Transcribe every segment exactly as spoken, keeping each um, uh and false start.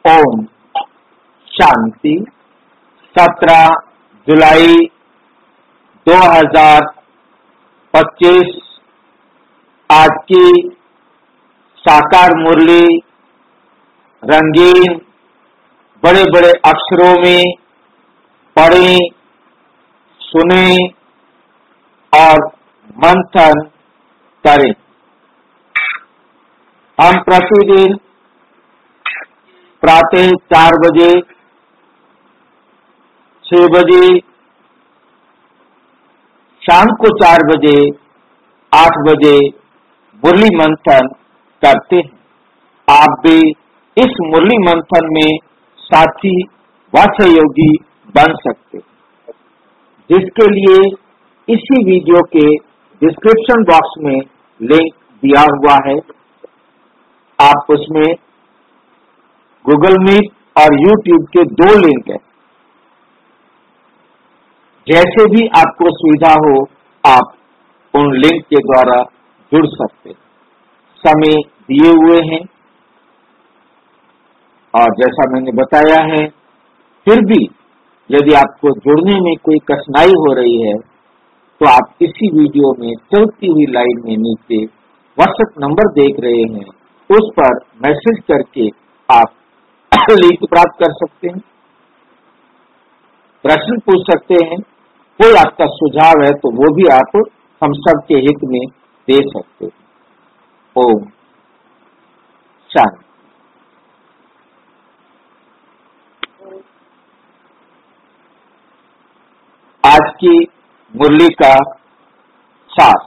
ओम शांति। सत्रह जुलाई दो हजार पच्चीस आज की साकार मुरली रंगीन बड़े बड़े अक्षरों में पढ़ें, सुने और मंथन करें। हम प्रतिदिन प्रातः चार बजे, छह बजे, शाम को चार बजे, आठ बजे मुरली मंथन करते हैं। आप भी इस मुरली मंथन में साथी व सहयोगी बन सकते हैं, जिसके लिए इसी वीडियो के डिस्क्रिप्शन बॉक्स में लिंक दिया हुआ है। आप उसमें गूगल मीट और यूट्यूब के दो लिंक हैं। जैसे भी आपको सुविधा हो आप उन लिंक के द्वारा जुड़ सकते हैं। समय दिए हुए हैं और जैसा मैंने बताया है, फिर भी यदि आपको जुड़ने में कोई कठिनाई हो रही है तो आप इसी वीडियो में चलती हुई लाइन में नीचे व्हाट्सएप नंबर देख रहे हैं, उस पर मैसेज करके आप लिंक प्राप्त कर सकते हैं, प्रश्न पूछ सकते हैं, कोई आपका सुझाव है तो वो भी आप हम सबके हित में दे सकते हैं। ओम शांति। आज की मुरली का सार।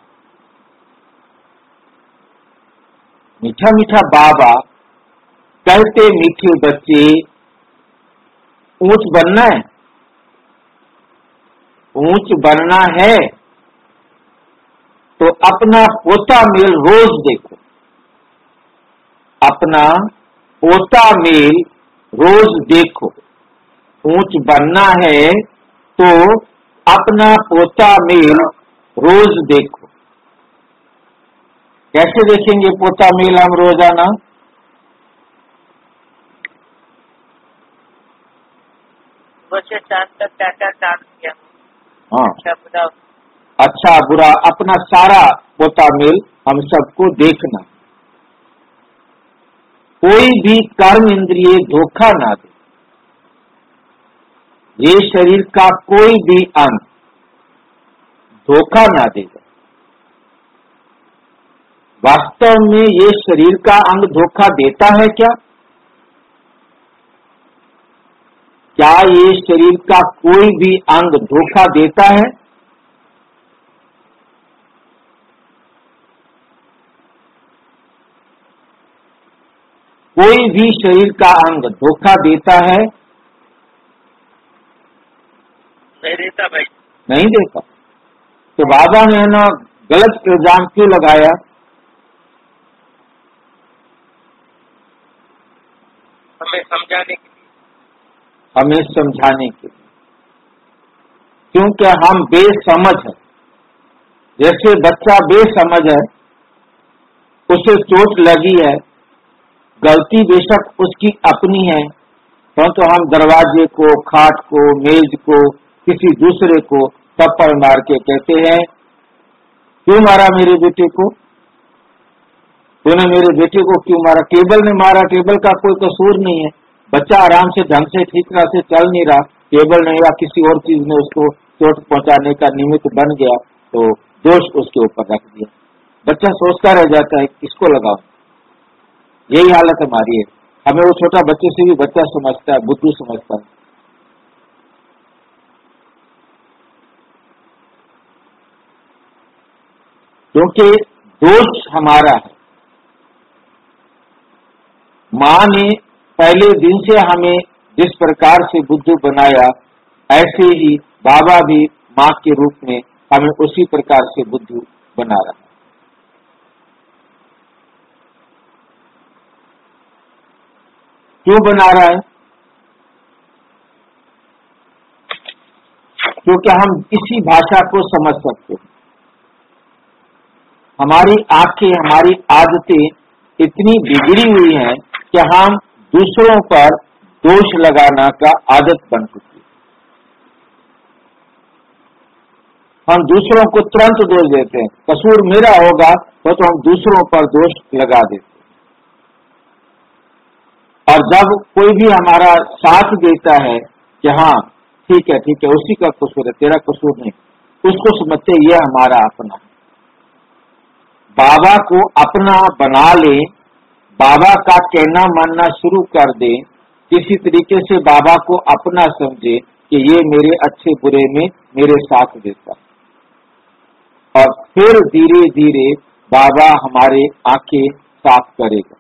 मीठा मीठा बाबा कहते मीठे बच्चे, ऊंच बनना है, ऊंच बनना है तो अपना पोता मेल रोज देखो। अपना पोता मेल रोज देखो। ऊंच बनना है तो अपना पोता मेल रोज देखो। कैसे देखेंगे पोता मेल हम रोजाना? से चार तक क्या क्या काम किया। हाँ, अच्छा बुरा अच्छा बुरा अपना सारा पोता मेल हम सबको देखना। कोई भी कर्म इंद्रिय धोखा ना दे। ये शरीर का कोई भी अंग धोखा ना देगा। वास्तव में ये शरीर का अंग धोखा देता है क्या? क्या ये शरीर का कोई भी अंग धोखा देता है? कोई भी शरीर का अंग धोखा देता है? नहीं देता भाई, नहीं देता। तो बाबा ने ना गलत इल्जाम क्यों लगाया? हमें समझाने के लिए। हमें समझाने के लिए, क्योंकि हम बेसमझ हैं। जैसे बच्चा बेसमझ है, उसे चोट लगी है, गलती बेशक उसकी अपनी है, परंतु तो हम दरवाजे को, खाट को, मेज को, किसी दूसरे को थप्पड़ मार के कहते हैं, क्यों मारा मेरे बेटे को? तूने मेरे बेटे को क्यों मारा? टेबल ने मारा, टेबल का कोई कसूर नहीं है। बच्चा आराम से ढंग से ठीक तरह से चल नहीं रहा, टेबल ने या किसी और चीज ने उसको चोट पहुंचाने का निमित्त बन गया तो दोष उसके ऊपर रख दिया। बच्चा सोचता रह जाता है किसको लगाओ। यही हालत हमारी है। हमें वो छोटा बच्चे से भी बच्चा समझता है, बुद्धू समझता है। क्योंकि दोष हमारा है। माँ ने पहले दिन से हमें जिस प्रकार से बुद्धू बनाया, ऐसे ही बाबा भी माँ के रूप में हमें उसी प्रकार से बुद्धू बना रहा है। क्यों बना रहा है? क्योंकि हम इसी भाषा को समझ सकते हैं। हमारी आंखें, हमारी आदतें इतनी बिगड़ी हुई हैं कि हम दूसरों पर दोष लगाना का आदत बन चुकी है। हम दूसरों को तुरंत दोष देते हैं, कसूर मेरा होगा तो, तो हम दूसरों पर दोष लगा देते हैं। और जब कोई भी हमारा साथ देता है कि हाँ ठीक है ठीक है उसी का कसूर है, तेरा कसूर नहीं, उसको समझते ये हमारा अपना है। बाबा को अपना बना ले, बाबा का कहना मानना शुरू कर दे, किसी तरीके से बाबा को अपना समझे कि ये मेरे अच्छे बुरे में मेरे साथ देता है, और फिर धीरे धीरे बाबा हमारे आंखें साफ करेगा।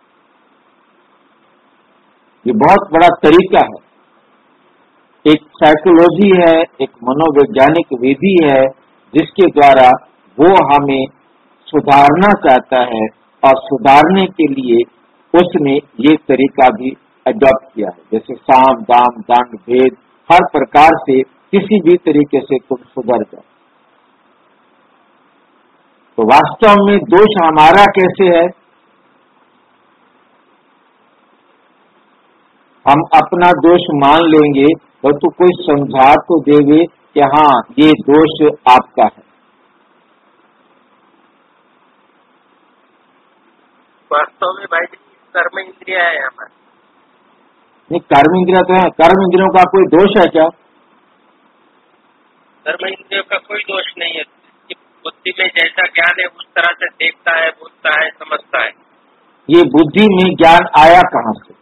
ये बहुत बड़ा तरीका है, एक साइकोलॉजी है, एक मनोवैज्ञानिक विधि है जिसके द्वारा वो हमें सुधारना चाहता है, और सुधारने के लिए उसने ये तरीका भी अडॉप्ट किया है। जैसे साम दाम दंड भेद, हर प्रकार से किसी भी तरीके से तुम सुधर जाओ। तो वास्तव में दोष हमारा कैसे है? हम अपना दोष मान लेंगे और तो कोई समझा तो देवे कि हाँ ये दोष आपका है। वास्तव में भाई कर्म इंद्रिया है हमारे। नहीं, कर्म इंद्रिया तो है, कर्म इंद्रियों का कोई दोष है क्या? कर्म इंद्रियों का कोई दोष नहीं है। बुद्धि में जैसा ज्ञान है उस तरह से देखता है, बोलता है, समझता है। ये बुद्धि में ज्ञान आया कहाँ से?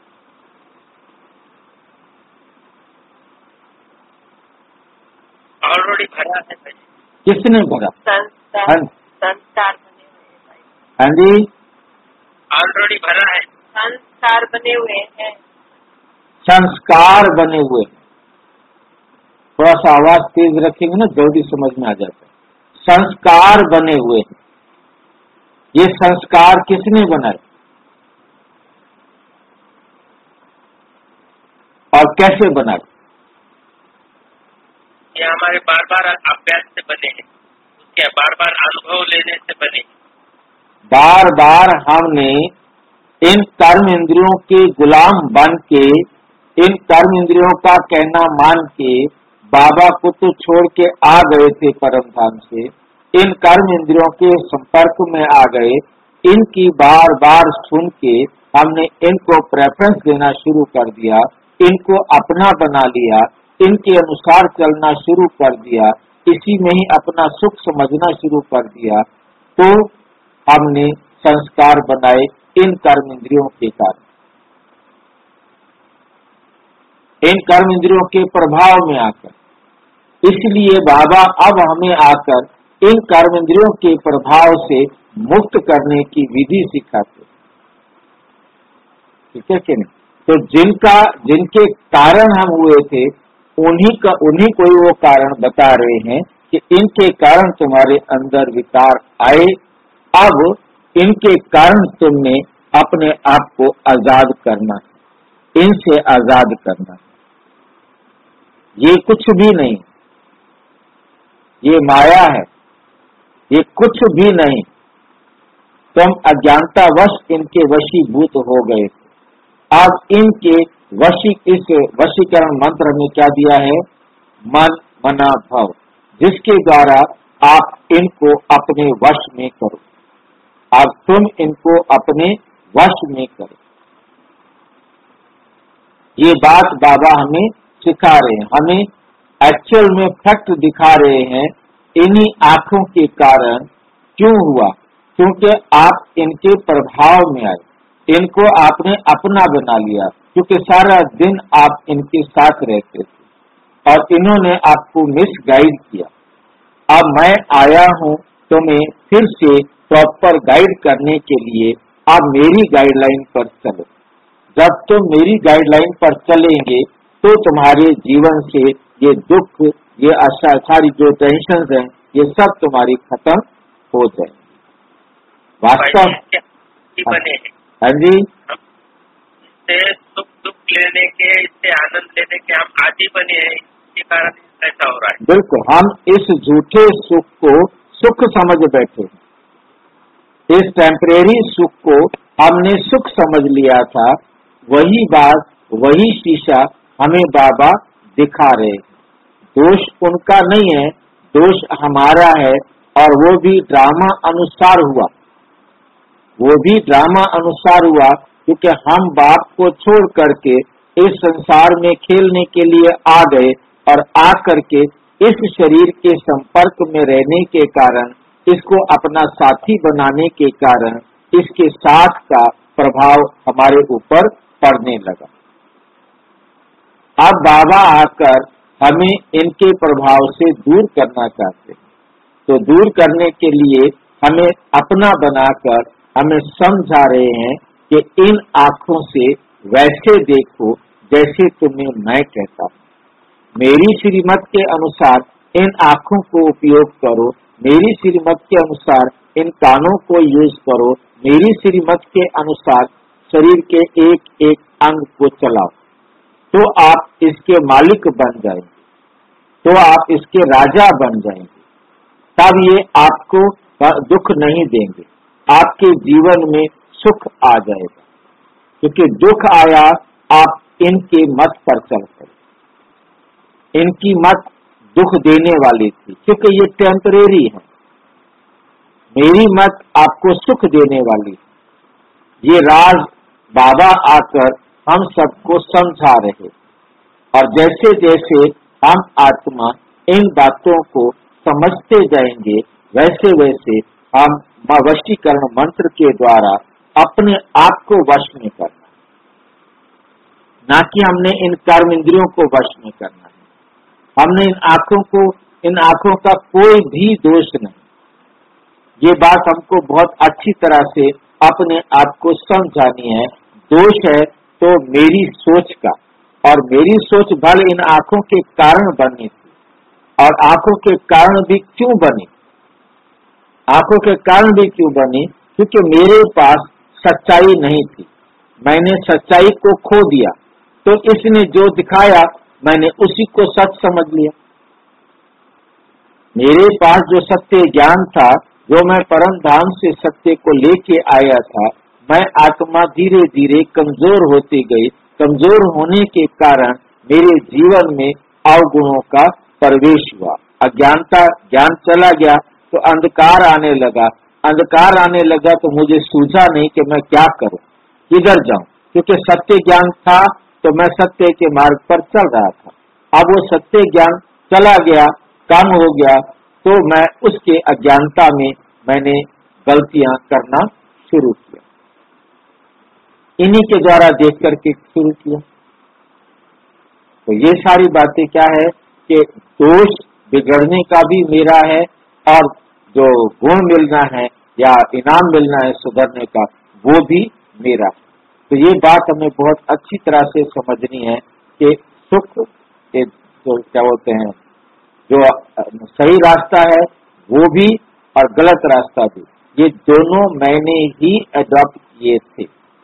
ऑलरेडी भरा है भाई। किसने भरा? संस्कार संस्कार बने हुए हैं भाई। हाँ जी, ऑलरेडी भरा है, संस्कार बने हुए हैं। संस्कार बने हुए। थोड़ा सा आवाज तेज रखेंगे ना जल्दी समझ में आ जाता है। संस्कार बने हुए हैं। ये संस्कार किसने बनाए और कैसे बनाए? ये हमारे बार बार अभ्यास से बने हैं, उसके बार बार अनुभव लेने से बने। बार बार हमने इन कर्म इंद्रियों के गुलाम बन के, इन कर्म इंद्रियों का कहना मान के बाबा को तो छोड़ के आ गए थे परम धाम से, इन कर्म इंद्रियों के संपर्क में आ गए। इनकी बार बार सुन के हमने इनको प्रेफरेंस देना शुरू कर दिया, इनको अपना बना लिया, इनके अनुसार चलना शुरू कर दिया, इसी में ही अपना सुख समझना शुरू कर दिया। तो हमने संस्कार बनाए इन कर्म इंद्रियों के कारण, इन कर्म इंद्रियों के प्रभाव में आकर। इसलिए बाबा अब हमें आकर इन कर्म इंद्रियों के प्रभाव से मुक्त करने की विधि सिखाते, ठीक है कि नहीं? तो जिनका जिनके कारण हम हुए थे उन्हीं का उन्हीं को ही वो कारण बता रहे हैं कि इनके कारण तुम्हारे अंदर विकार आए, अब इनके कारण तुमने अपने आप को आजाद करना है, इनसे आजाद करना है। ये कुछ भी नहीं, ये माया है, ये कुछ भी नहीं। तुम अज्ञानतावश इनके वशीभूत हो गए थे। अब इनके वशी इस वशीकरण मंत्र में क्या दिया है? मन मना भव, जिसके द्वारा आप इनको अपने वश में करो। अब तुम इनको अपने वश में करो। ये बात बाबा हमें सिखा रहे हैं, हमें एक्चुअल में फैक्ट दिखा रहे हैं। इन्हीं आंखों के कारण क्यों हुआ? क्योंकि आप इनके प्रभाव में आए, इनको आपने अपना बना लिया, क्योंकि सारा दिन आप इनके साथ रहते थे और इन्होंने आपको मिसगाइड किया। अब मैं आया हूं तुम्हें फिर से प्रॉपर गाइड करने के लिए, आप मेरी गाइडलाइन पर चलो। जब तुम मेरी गाइडलाइन पर चलेंगे तो तुम्हारे जीवन से ये दुख, ये आशा, सारी जो टेंशन हैं, ये सब तुम्हारी खत्म हो जाए। वास्तव बने हैं। हाँ जी, इससे सुख दुख लेने के, इससे आनंद लेने के हम आदि बने हैं, इसके कारण ऐसा हो रहा है। बिल्कुल, हम इस झूठे सुख को सुख समझ बैठे, इस टेम्परेरी सुख को हमने सुख समझ लिया था। वही बात वही शीशा हमें बाबा दिखा रहे हैं। दोष उनका नहीं है, दोष हमारा है, और वो भी ड्रामा अनुसार हुआ, वो भी ड्रामा अनुसार हुआ क्योंकि हम बाप को छोड़ करके इस संसार में खेलने के लिए आ गए, और आ करके इस शरीर के संपर्क में रहने के कारण, इसको अपना साथी बनाने के कारण इसके साथ का प्रभाव हमारे ऊपर पड़ने लगा। अब बाबा आकर हमें इनके प्रभाव से दूर करना चाहते हैं, तो दूर करने के लिए हमें अपना बनाकर हमें समझा रहे हैं कि इन आंखों से वैसे देखो जैसे तुम्हें मैं कहता हूँ, मेरी श्रीमत के अनुसार इन आंखों को उपयोग करो, मेरी श्रीमत के अनुसार इन कानों को यूज करो, मेरी श्रीमत के अनुसार शरीर के एक एक अंग को चलाओ, तो आप इसके मालिक बन जाएंगे, तो आप इसके राजा बन जाएंगे। तब ये आपको दुख नहीं देंगे, आपके जीवन में सुख आ जाएगा, क्योंकि दुख आया आप इनके मत पर चल पड़े। इनकी मत दुख देने वाली थी, क्योंकि ये टेम्परेरी है। मेरी मत आपको सुख देने वाली है। ये राज बाबा आकर हम सबको समझा रहे, और जैसे जैसे हम आत्मा इन बातों को समझते जाएंगे, वैसे वैसे हम वशीकरण मंत्र के द्वारा अपने आप को वश में करना, ना कि हमने इन कर्म इंद्रियों को वश में करना है। हमने इन आंखों को, इन आंखों का कोई भी दोष नहीं। ये बात हमको बहुत अच्छी तरह से अपने आप को समझानी है। दोष है तो मेरी सोच का, और मेरी सोच भले इन आंखों के कारण बनी थी, और आंखों के कारण भी क्यों बनी, आंखों के कारण भी क्यों बनी, क्योंकि मेरे पास सच्चाई नहीं थी, मैंने सच्चाई को खो दिया, तो इसने जो दिखाया मैंने उसी को सच समझ लिया। मेरे पास जो सत्य ज्ञान था, जो मैं परम धाम से सत्य को लेके आया था, मैं आत्मा धीरे धीरे कमजोर होती गई। कमजोर होने के कारण मेरे जीवन में अवगुणों का प्रवेश हुआ, अज्ञानता, ज्ञान चला गया तो अंधकार आने लगा। अंधकार आने लगा तो मुझे सूझा नहीं कि मैं क्या करूं, किधर जाऊं, क्योंकि सत्य ज्ञान था तो मैं सत्य के मार्ग पर चल रहा था। अब वो सत्य ज्ञान चला गया, कम हो गया, तो मैं उसके अज्ञानता में मैंने गलतियां करना शुरू किया, इन्हीं के द्वारा देख करके शुरू किया। तो ये सारी बातें क्या है कि दोष बिगड़ने का भी मेरा है, और जो गुण मिलना है या इनाम मिलना है सुधरने का, वो भी मेरा है। तो ये बात हमें बहुत अच्छी तरह से समझनी है कि सुख के जो क्या बोलते हैं, जो सही रास्ता है वो भी और गलत रास्ता भी, ये दोनों मैंने ही अडॉप्ट किए थे।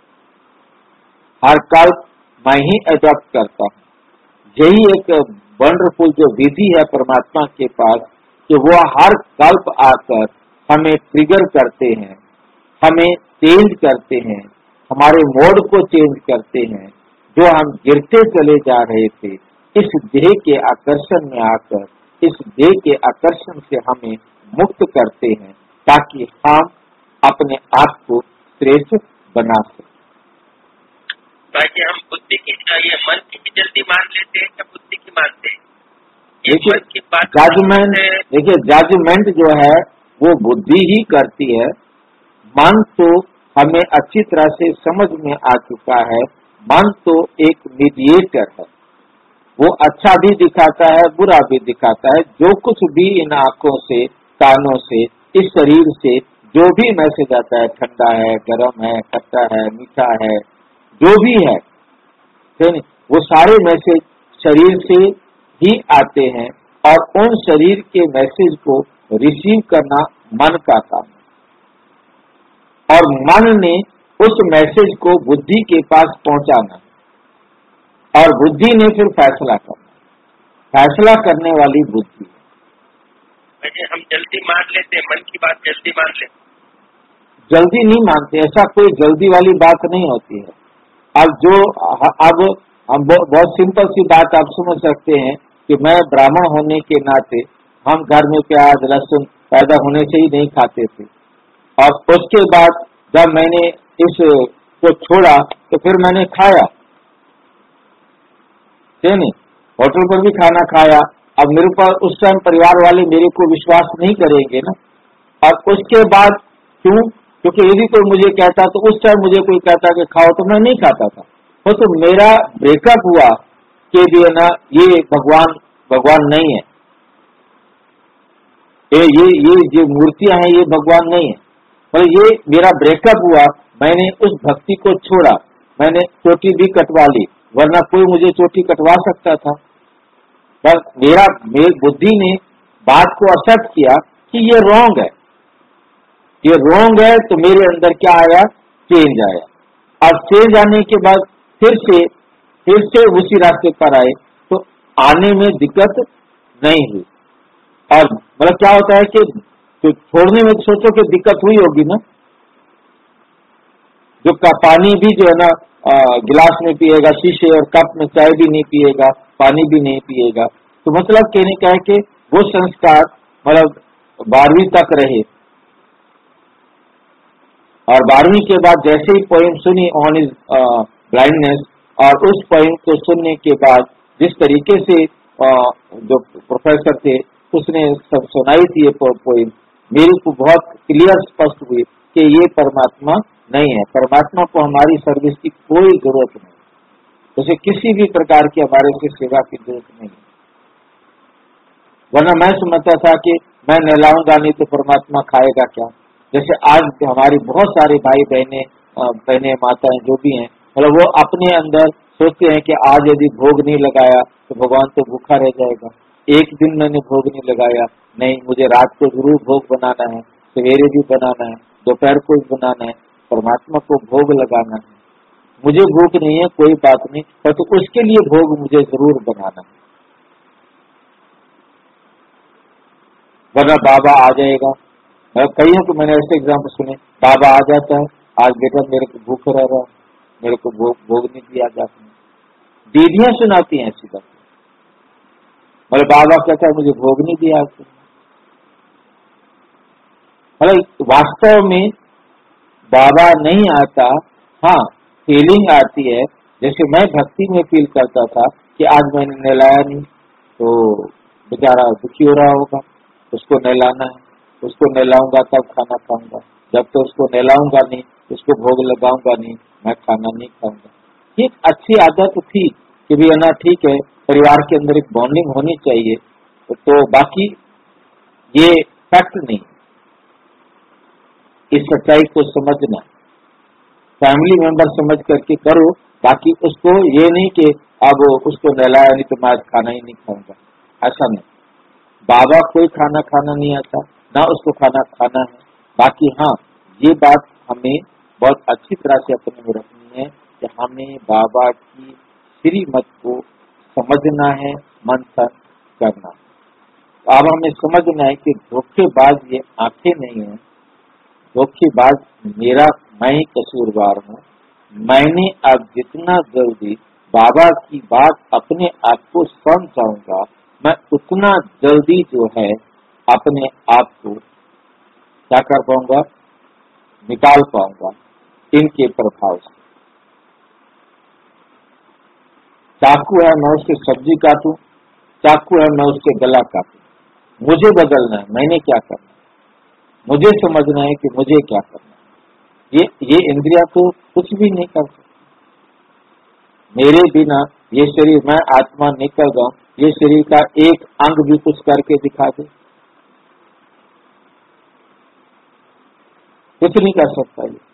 हर कल्प मैं ही अडॉप्ट करता हूँ। यही एक वंडरफुल जो विधि है परमात्मा के पास, कि वो हर कल्प आकर हमें ट्रिगर करते हैं, हमें चेंज करते हैं, हमारे मोड को चेंज करते हैं। जो हम गिरते चले जा रहे थे, इस देह के आकर्षण में आकर इस देह के आकर्षण से हमें मुक्त करते हैं, ताकि हम अपने आप को श्रेष्ठ बना सकें। बाकी हम बुद्धि की, ये मन की भी जल्दी मान लेते हैं या बुद्धि की मानते हैं? देखिए जजमेंट, देखिए जजमेंट जो है वो बुद्धि ही करती है। मन तो हमें अच्छी तरह से समझ में आ चुका है, मन तो एक मीडिएटर है, वो अच्छा भी दिखाता है, बुरा भी दिखाता है। जो कुछ भी इन आंखों से, कानों से, इस शरीर से जो भी मैसेज आता है, ठंडा है, गर्म है, खट्टा है, मीठा है, जो भी है, वो सारे मैसेज शरीर से ही आते हैं, और उन शरीर के मैसेज को रिसीव करना मन का काम है, और मन ने उस मैसेज को बुद्धि के पास पहुंचाना, और बुद्धि ने फिर फैसला करना। फैसला करने वाली बुद्धि। हम जल्दी मान लेते हैं, मन की बात जल्दी मान लेते, जल्दी नहीं मानते, ऐसा कोई जल्दी वाली बात नहीं होती है। अब जो अब हम बहुत, बहुत सिंपल सी बात आप समझ सकते हैं कि मैं ब्राह्मण होने के नाते हम घर में प्याज लहसुन पैदा होने से ही नहीं खाते थे, और उसके बाद जब मैंने इस को छोड़ा तो फिर मैंने खाया, नहीं होटल पर भी खाना खाया। अब मेरे पर उस टाइम परिवार वाले मेरे को विश्वास नहीं करेंगे ना, और उसके बाद क्यों? क्योंकि यदि कोई मुझे कहता तो उस टाइम मुझे कोई कहता कि खाओ तो मैं नहीं खाता था। वो तो मेरा ब्रेकअप हुआ कि ये ना ये भगवान भगवान नहीं है, ये ये ये जो मूर्तियां हैं ये भगवान नहीं है, और ये मेरा ब्रेकअप हुआ। मैंने उस भक्ति को छोड़ा, मैंने चोटी भी कटवा ली, वरना कोई मुझे चोटी कटवा सकता था, पर मेरा मेरी बुद्धि ने बात को एक्सेप्ट किया कि ये रॉन्ग है, ये रॉन्ग है। तो मेरे अंदर क्या आया? चेंज आया, और चेंज आने के बाद फिर से फिर से उसी रास्ते पर आए तो आने में दिक्कत नहीं हुई। और मतलब क्या होता है कि तो छोड़ने में सोचो कि दिक्कत हुई होगी ना, जो का पानी भी जो है ना गिलास में पिएगा, शीशे और कप में चाय भी नहीं पिएगा, पानी भी नहीं पिएगा। तो मतलब कहने का है कि वो संस्कार मतलब बारहवीं तक रहे, और बारहवीं के बाद जैसे ही पोइम सुनी ऑन इज ब्लाइंडनेस, और उस पोइम को सुनने के बाद जिस तरीके से uh, जो प्रोफेसर थे उसने सब सुनाई थी ये पोइम, मेरे को बहुत क्लियर स्पष्ट हुई कि ये परमात्मा नहीं है, परमात्मा को हमारी सर्विस की कोई जरूरत नहीं, उसे किसी भी प्रकार की हमारे से सेवा की जरूरत नहीं। वरना मैं समझता था कि मैं नहलाऊंगा नहीं तो परमात्मा खाएगा क्या। जैसे आज हमारी बहुत सारे भाई बहने बहने माताएं जो भी हैं, मतलब वो अपने अंदर सोचते हैं कि आज यदि भोग नहीं लगाया तो भगवान तो भूखा रह जाएगा। एक दिन मैंने भोग नहीं लगाया, नहीं मुझे रात को जरूर भोग बनाना है, सवेरे भी बनाना है, दोपहर को भी बनाना है, परमात्मा को भोग लगाना है। मुझे भूख नहीं है कोई बात नहीं, पर तो उसके लिए भोग मुझे जरूर बनाना है, वरना बाबा आ जाएगा। कईयों को मैंने ऐसे एग्जाम्पल सुने, बाबा आ जाता है, आज बेटा मेरे को भूख रह रहा है, मेरे को भोग भोग नहीं दिया जाता। दीदियां सुनाती हैं ऐसी बात, मतलब बाबा कहता है मुझे भोग नहीं दिया आपने। मतलब वास्तव में बाबा नहीं आता, हाँ फीलिंग आती है। जैसे मैं भक्ति में फील करता था कि आज मैंने नहलाया नहीं तो बेचारा दुखी हो रहा होगा, उसको नहलाना है, उसको नहलाऊंगा तब खाना खाऊंगा, जब तो उसको नहलाऊंगा नहीं, उसको भोग लगाऊंगा नहीं, मैं खाना नहीं खाऊंगा। ये अच्छी आदत थी कि भी है ना, ठीक है परिवार के अंदर एक बॉन्डिंग होनी चाहिए, तो, तो बाकी ये फैक्ट नहीं, इस सच्चाई को समझना, फैमिली मेंबर समझ करके करो, बाकी उसको ये नहीं कि अब उसको नहलाया नहीं तो मैं आज खाना ही नहीं खाऊंगा, ऐसा नहीं। बाबा कोई खाना खाना नहीं आता, ना उसको खाना खाना है। बाकी हाँ ये बात हमें बहुत अच्छी तरह से अपने में रखनी है कि हमें बाबा की श्रीमत को समझना है, मंथन करना है। अब हमें समझना है कि धोखेबाज ये आंखें नहीं है, धोखेबाज मेरा मैं ही कसूरवार हूँ। मैंने अब जितना जल्दी बाबा की बात अपने आप को समझाऊंगा, मैं उतना जल्दी जो है अपने आप को क्या कर पाऊंगा, निकाल पाऊंगा इनके प्रभाव से। चाकू है मैं उससे सब्जी काटूं, चाकू है मैं उसके गला काटूं, मुझे बदलना है, मैंने क्या करना है, मुझे समझना है कि मुझे क्या करना है। ये ये इंद्रिया तो कुछ भी नहीं कर सकती मेरे बिना। ये शरीर, मैं आत्मा निकल जाऊं, ये शरीर का एक अंग भी कुछ करके दिखा दे, कुछ नहीं कर सकता। ये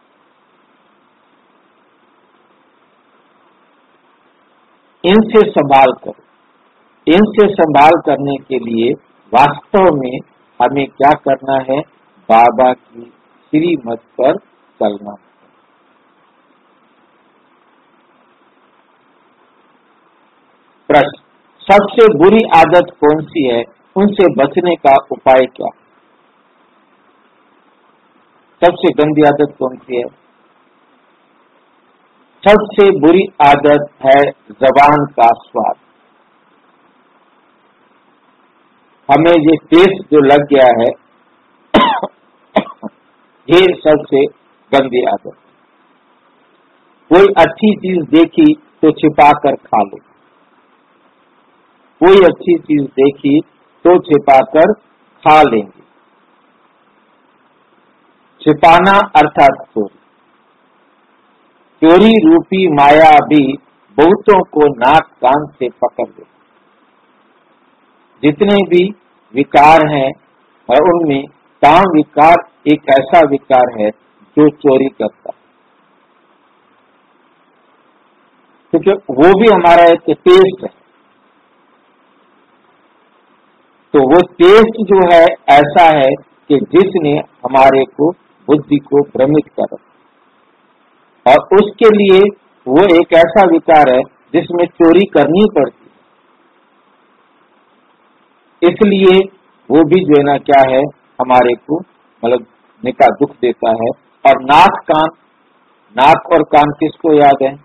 इनसे संभाल कर, इनसे संभाल करने के लिए वास्तव में हमें क्या करना है, बाबा की श्रीमत पर चलना। प्रश्न, सबसे बुरी आदत कौन सी है, उनसे बचने का उपाय क्या? सबसे गंदी आदत कौन सी है? सबसे बुरी आदत है जबान का स्वाद। हमें ये टेस्ट जो लग गया है ये सबसे गंदी आदत। कोई अच्छी चीज देखी तो छिपा कर खा लो, कोई अच्छी चीज देखी तो छिपा कर खा लेंगे। छिपाना अर्थात चोरी। चोरी रूपी माया भी बहुतों को नाक कान से पकड़ ले। जितने भी विकार हैं और उनमें काम विकार एक ऐसा विकार है जो चोरी करता है, क्योंकि वो भी हमारा एक टेस्ट है। तो वो टेस्ट जो है ऐसा है कि जिसने हमारे को बुद्धि को भ्रमित कर, और उसके लिए वो एक ऐसा विकार है जिसमें चोरी करनी पड़ती है। इसलिए वो भी जो है ना क्या है हमारे को मतलब निका दुख देता है। और नाक कान, नाक और कान किसको याद है?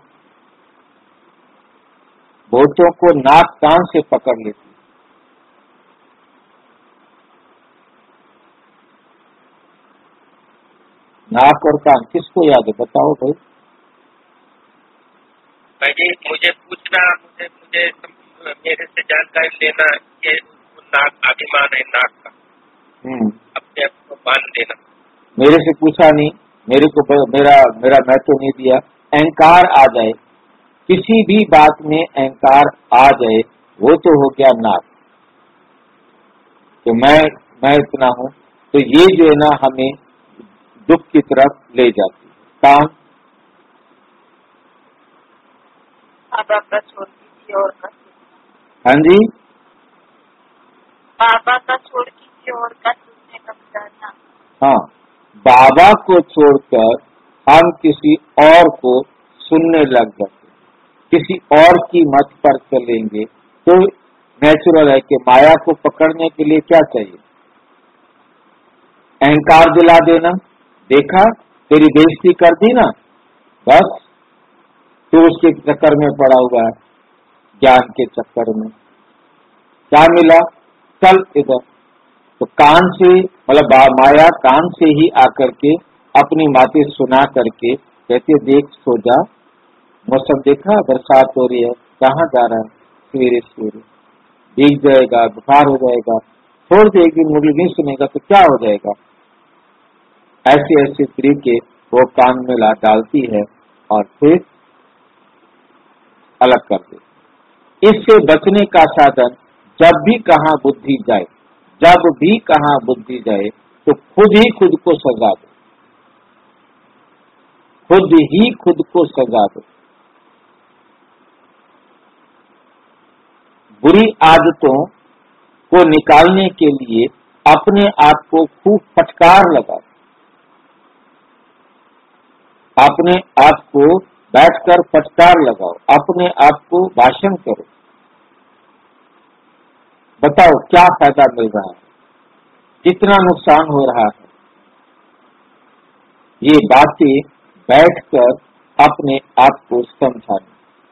बहुतों को नाक कान से पकड़ लेती। नाक और कान किसको याद है? बताओ भाई। भाई जी मुझे पूछना, मुझे मुझे मेरे से जानकारी लेना कि नाक अभिमान है नाक का, अपने आप को मान देना। मेरे से पूछा नहीं, मेरे को मेरा मेरा मैं तो नहीं दिया। अहंकार आ जाए, किसी भी बात में अहंकार आ जाए, वो तो हो गया नाक। तो मैं मैं इतना हूं, तो ये जो है ना हमें दुख की तरफ ले जाती। काम बाबा का छोड़ किसी और का, हाँ जी, बाबा का छोड़ किसी और का सुनने का विचारना। हाँ, बाबा को छोड़कर हम किसी और को सुनने लग जाते, किसी और की मत पर चलेंगे। तो नेचुरल है कि माया को पकड़ने के लिए क्या चाहिए? अहंकार दिला देना। देखा तेरी बेइज्जती कर दी ना, बस तो उसके चक्कर में पड़ा हुआ है, ज्ञान के चक्कर में। क्या मिला? चल इधर। तो कान से मतलब माया कान से ही आकर के अपनी बातें सुना करके कहते देख सो जा, मौसम देखा बरसात हो रही है, कहाँ जा रहा है? सवेरे सवेरे भीग जाएगा, बुखार हो जाएगा, छोड़ देगी, मुझे नहीं सुनेगा तो क्या हो जाएगा? ऐसे ऐसे तरीके वो कान में ला डालती है और फिर अलग कर देती। इससे बचने का साधन, जब भी कहाँ बुद्धि जाए, जब भी कहाँ बुद्धि जाए तो खुद ही खुद को सजा दो, खुद ही खुद को सजा दो। बुरी आदतों को निकालने के लिए अपने आप को खूब फटकार लगा, अपने आप को बैठकर फटकार लगाओ, अपने आप को भाषण करो, बताओ क्या फायदा मिल रहा है, कितना नुकसान हो रहा है। ये बातें बैठकर अपने आप को समझाना,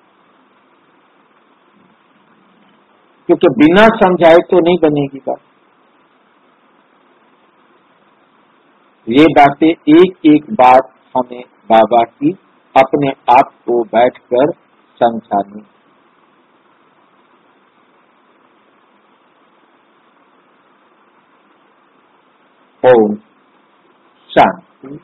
क्योंकि बिना समझाए तो नहीं बनेगी बात। ये बातें एक एक बात हमें बाबा की अपने आप को बैठकर समझानी। ओम शांति।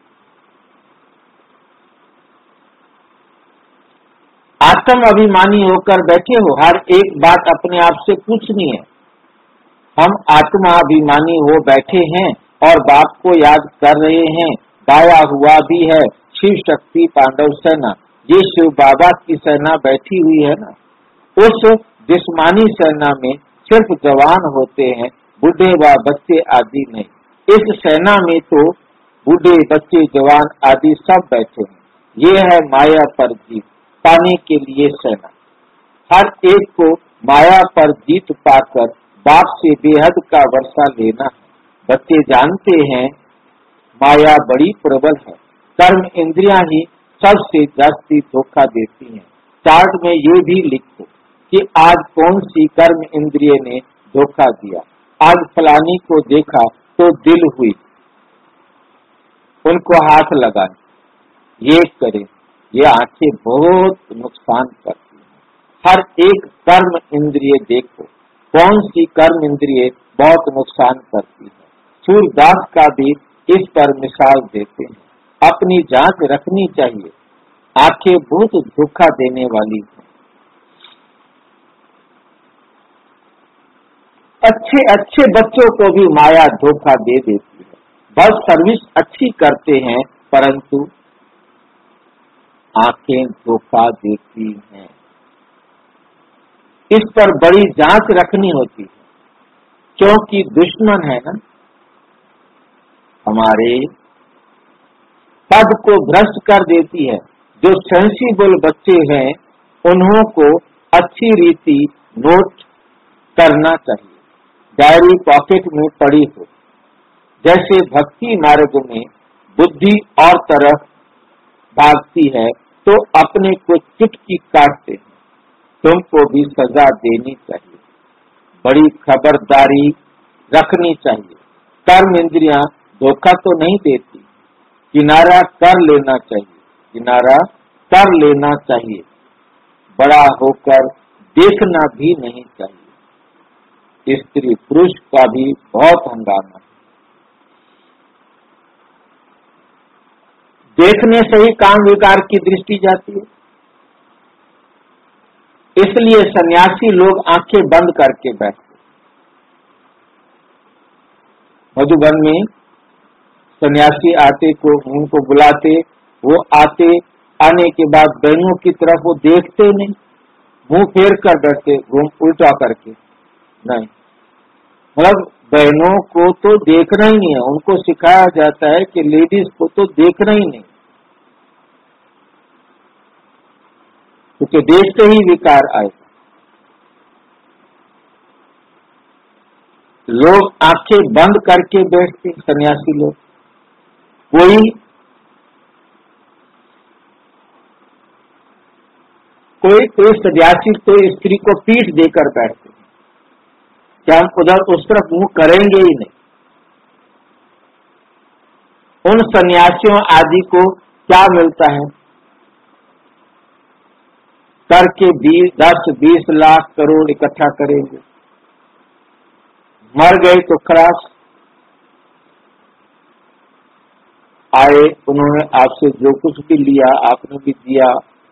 आत्म अभिमानी होकर बैठे हो, हर एक बात अपने आप से पूछनी है। हम आत्मा अभिमानी हो बैठे हैं और बाप को याद कर रहे हैं, गाया हुआ भी है शिव शक्ति पांडव सेना। ये शिव बाबा की सेना बैठी हुई है ना। उस जिस्मानी सेना में सिर्फ जवान होते हैं, बूढ़े व बच्चे आदि नहीं। इस सेना में तो बूढ़े बच्चे जवान आदि सब बैठे हैं। ये है माया पर जीत पाने के लिए सेना। हर एक को माया पर जीत पाकर बाप से बेहद का वर्षा लेना है। बच्चे जानते हैं माया बड़ी प्रबल है, कर्म इंद्रियां ही सबसे जास्ती धोखा देती हैं। चार्ट में ये भी लिखो कि आज कौन सी कर्म इंद्रिय ने धोखा दिया। आज फलानी को देखा तो दिल हुई, उनको हाथ लगाए, ये करे। ये आंखें बहुत नुकसान करती हैं। हर एक कर्म इंद्रिय देखो कौन सी कर्म इंद्रिय बहुत नुकसान करती है। सूरदास का भी इस पर मिसाल देते हैं। अपनी जांच रखनी चाहिए, आंखें बहुत धोखा देने वाली हैं। अच्छे अच्छे बच्चों को भी माया धोखा दे देती है। बस सर्विस अच्छी करते हैं परंतु आंखें धोखा देती हैं। इस पर बड़ी जांच रखनी होती है, क्योंकि दुश्मन है ना हमारे पद को भ्रष्ट कर देती है। जो सेंसिबल बच्चे हैं उन्हों को अच्छी रीति नोट करना चाहिए, डायरी पॉकेट में पड़ी हो। जैसे भक्ति मार्ग में बुद्धि और तरफ भागती है तो अपने को चुटकी काटते हैं, तुमको भी सजा देनी चाहिए। बड़ी खबरदारी रखनी चाहिए। कर्म इंद्रियां धोखा तो नहीं देती, किनारा कर लेना चाहिए, किनारा कर लेना चाहिए। बड़ा होकर देखना भी नहीं चाहिए। स्त्री पुरुष का भी बहुत हंगामा है। देखने से ही काम विकार की दृष्टि जाती है। इसलिए सन्यासी लोग आंखें बंद करके बैठते। मधुबन में सन्यासी आते को उनको बुलाते, वो आते, आने के बाद बहनों की तरफ वो देखते नहीं, मुंह फेर कर बैठते, घूम उल्टा करके नहीं। मतलब बहनों को तो देखना ही नहीं है। उनको सिखाया जाता है कि लेडीज को तो देखना ही नहीं, क्योंकि देखते ही विकार आएगा। लोग आंखें बंद करके बैठते सन्यासी लोग। कोई कोई कोई सन्यासी तो स्त्री को पीठ देकर बैठते, क्या हम उधर उस तरफ मुंह करेंगे ही नहीं। उन सन्यासियों आदि को क्या मिलता है? करके बीस दस बीस लाख करोड़ इकट्ठा करेंगे, मर गए तो खलास। आए, उन्होंने आपसे जो कुछ भी लिया आपने भी दिया,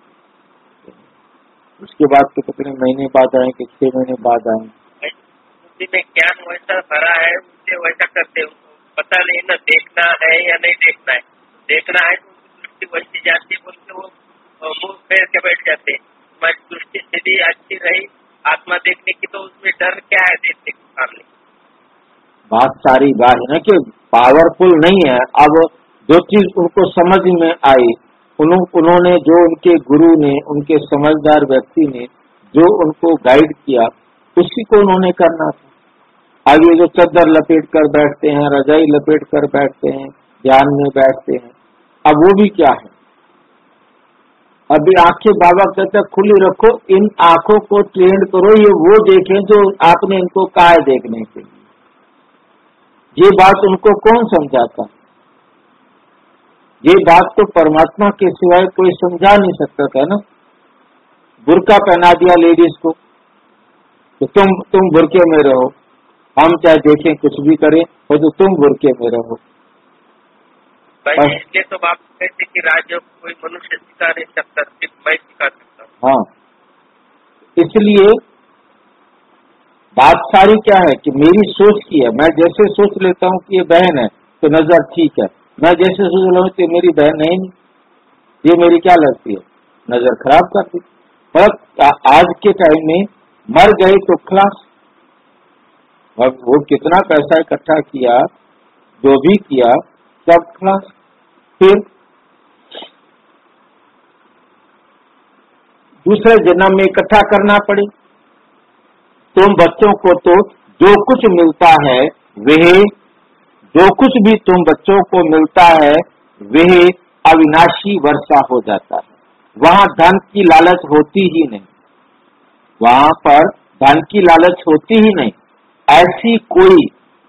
उसके बाद तो कितने महीने बाद आए कि छह महीने बाद आए। में ज्ञान वैसा भरा है, उससे वैसा करते हैं। पता नहीं ना देखना है या नहीं देखना है। देखना है तो दृष्टि वैसी जाती बोल के वो मुंह फेर के बैठ जाते हैं। हमारी दृष्टि सीधी अच्छी रही आत्मा देखने की, तो उसमें डर क्या है देखने के सामने। बात सारी बात है ना कि पावरफुल नहीं है। अब जो चीज उनको समझ में आई, उन्होंने जो उनके गुरु ने, उनके समझदार व्यक्ति ने जो उनको गाइड किया, उसी को उन्होंने करना था। आगे जो चद्दर लपेट कर बैठते हैं, रजाई लपेट कर बैठते हैं, ध्यान में बैठते हैं, अब वो भी क्या है। अभी आंखें बाबा कहते हैं खुली रखो, इन आंखों को ट्रेंड करो, ये वो देखें जो आपने इनको कहा है देखने के लिए। ये बात उनको कौन समझाता? ये बात तो परमात्मा के सिवाय कोई समझा नहीं सकता था ना। बुर्का पहना दिया लेडीज को, तो तुम तुम बुरके में रहो, हम चाहे देखें कुछ भी करें, और तो तुम बुरके में रहो। भाई इसलिए तो आप कहते कि राजयोग कोई मनुष्य सिखा नहीं सकता, सिर्फ मैं सिखा सकता हूँ। हाँ, इसलिए बात सारी क्या है कि मेरी सोच की है। मैं जैसे सोच लेता हूँ कि ये बहन है तो नजर ठीक है, मैं जैसे सोच रहा हूँ कि मेरी बहन है नहीं, ये मेरी क्या लगती है, नजर खराब करती। और आज के टाइम में मर गए तो खलास। वो कितना पैसा इकट्ठा किया, जो भी किया सब खलास। फिर दूसरे जन्म में इकट्ठा करना पड़े। तुम बच्चों को तो जो कुछ मिलता है वह, जो कुछ भी तुम बच्चों को मिलता है वह अविनाशी वर्षा हो जाता है। वहां धन की लालच होती ही नहीं, वहां पर धन की लालच होती ही नहीं। ऐसी कोई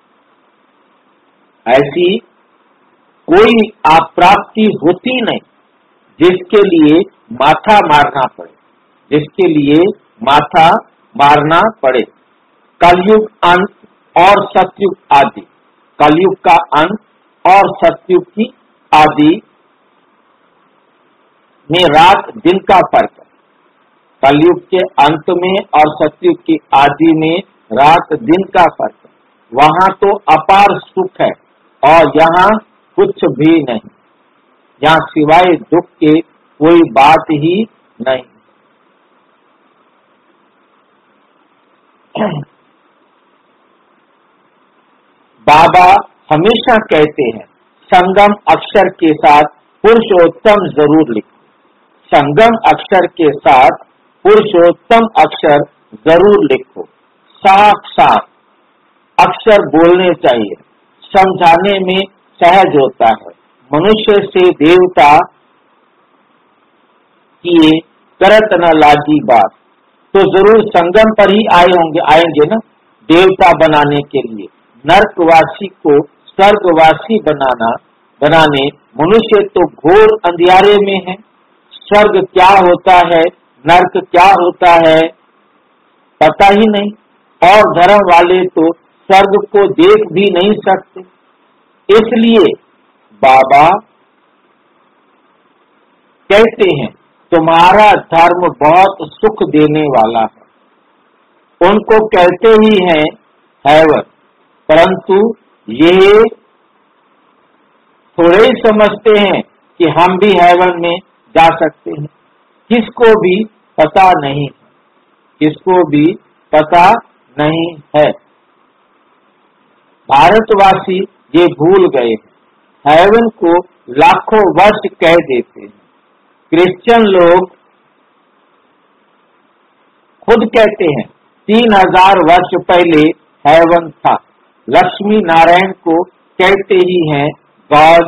ऐसी कोई अप्राप्ति होती नहीं जिसके लिए माथा मारना पड़े, जिसके लिए माथा मारना पड़े। कलयुग अंत और सतयुग आदि, कलयुग का अंत और सतयुग की आदि में रात दिन का फर्क है। कलयुग के अंत में और सतयुग की आदि में रात दिन का फर्क है। वहां तो अपार सुख है और यहाँ कुछ भी नहीं, यहाँ सिवाय दुख के कोई बात ही नहीं। बाबा हमेशा कहते हैं संगम अक्षर के साथ पुरुषोत्तम जरूर लिखो, संगम अक्षर के साथ पुरुषोत्तम अक्षर जरूर लिखो। साफ साफ अक्षर बोलने चाहिए, समझाने में सहज होता है। मनुष्य से देवता किए करत न लागी बात, तो जरूर संगम पर ही आए होंगे, आएंगे ना देवता बनाने के लिए। नरकवासी को स्वर्गवासी बनाना बनाने मनुष्य तो घोर अंधियारे में है। स्वर्ग क्या होता है, नरक क्या होता है पता ही नहीं, और धर्म वाले तो स्वर्ग को देख भी नहीं सकते। इसलिए बाबा कहते हैं तुम्हारा धर्म बहुत सुख देने वाला है। उनको कहते ही हैं हैवन, परंतु ये थोड़े ही समझते हैं कि हम भी हैवन में जा सकते हैं। किसको भी पता नहीं, किसको भी पता नहीं है। भारतवासी ये भूल गए, हैवन को लाखों वर्ष कह देते हैं। क्रिश्चियन लोग खुद कहते हैं तीन हजार वर्ष पहले हैवन था। लक्ष्मी नारायण को कहते ही हैं गॉड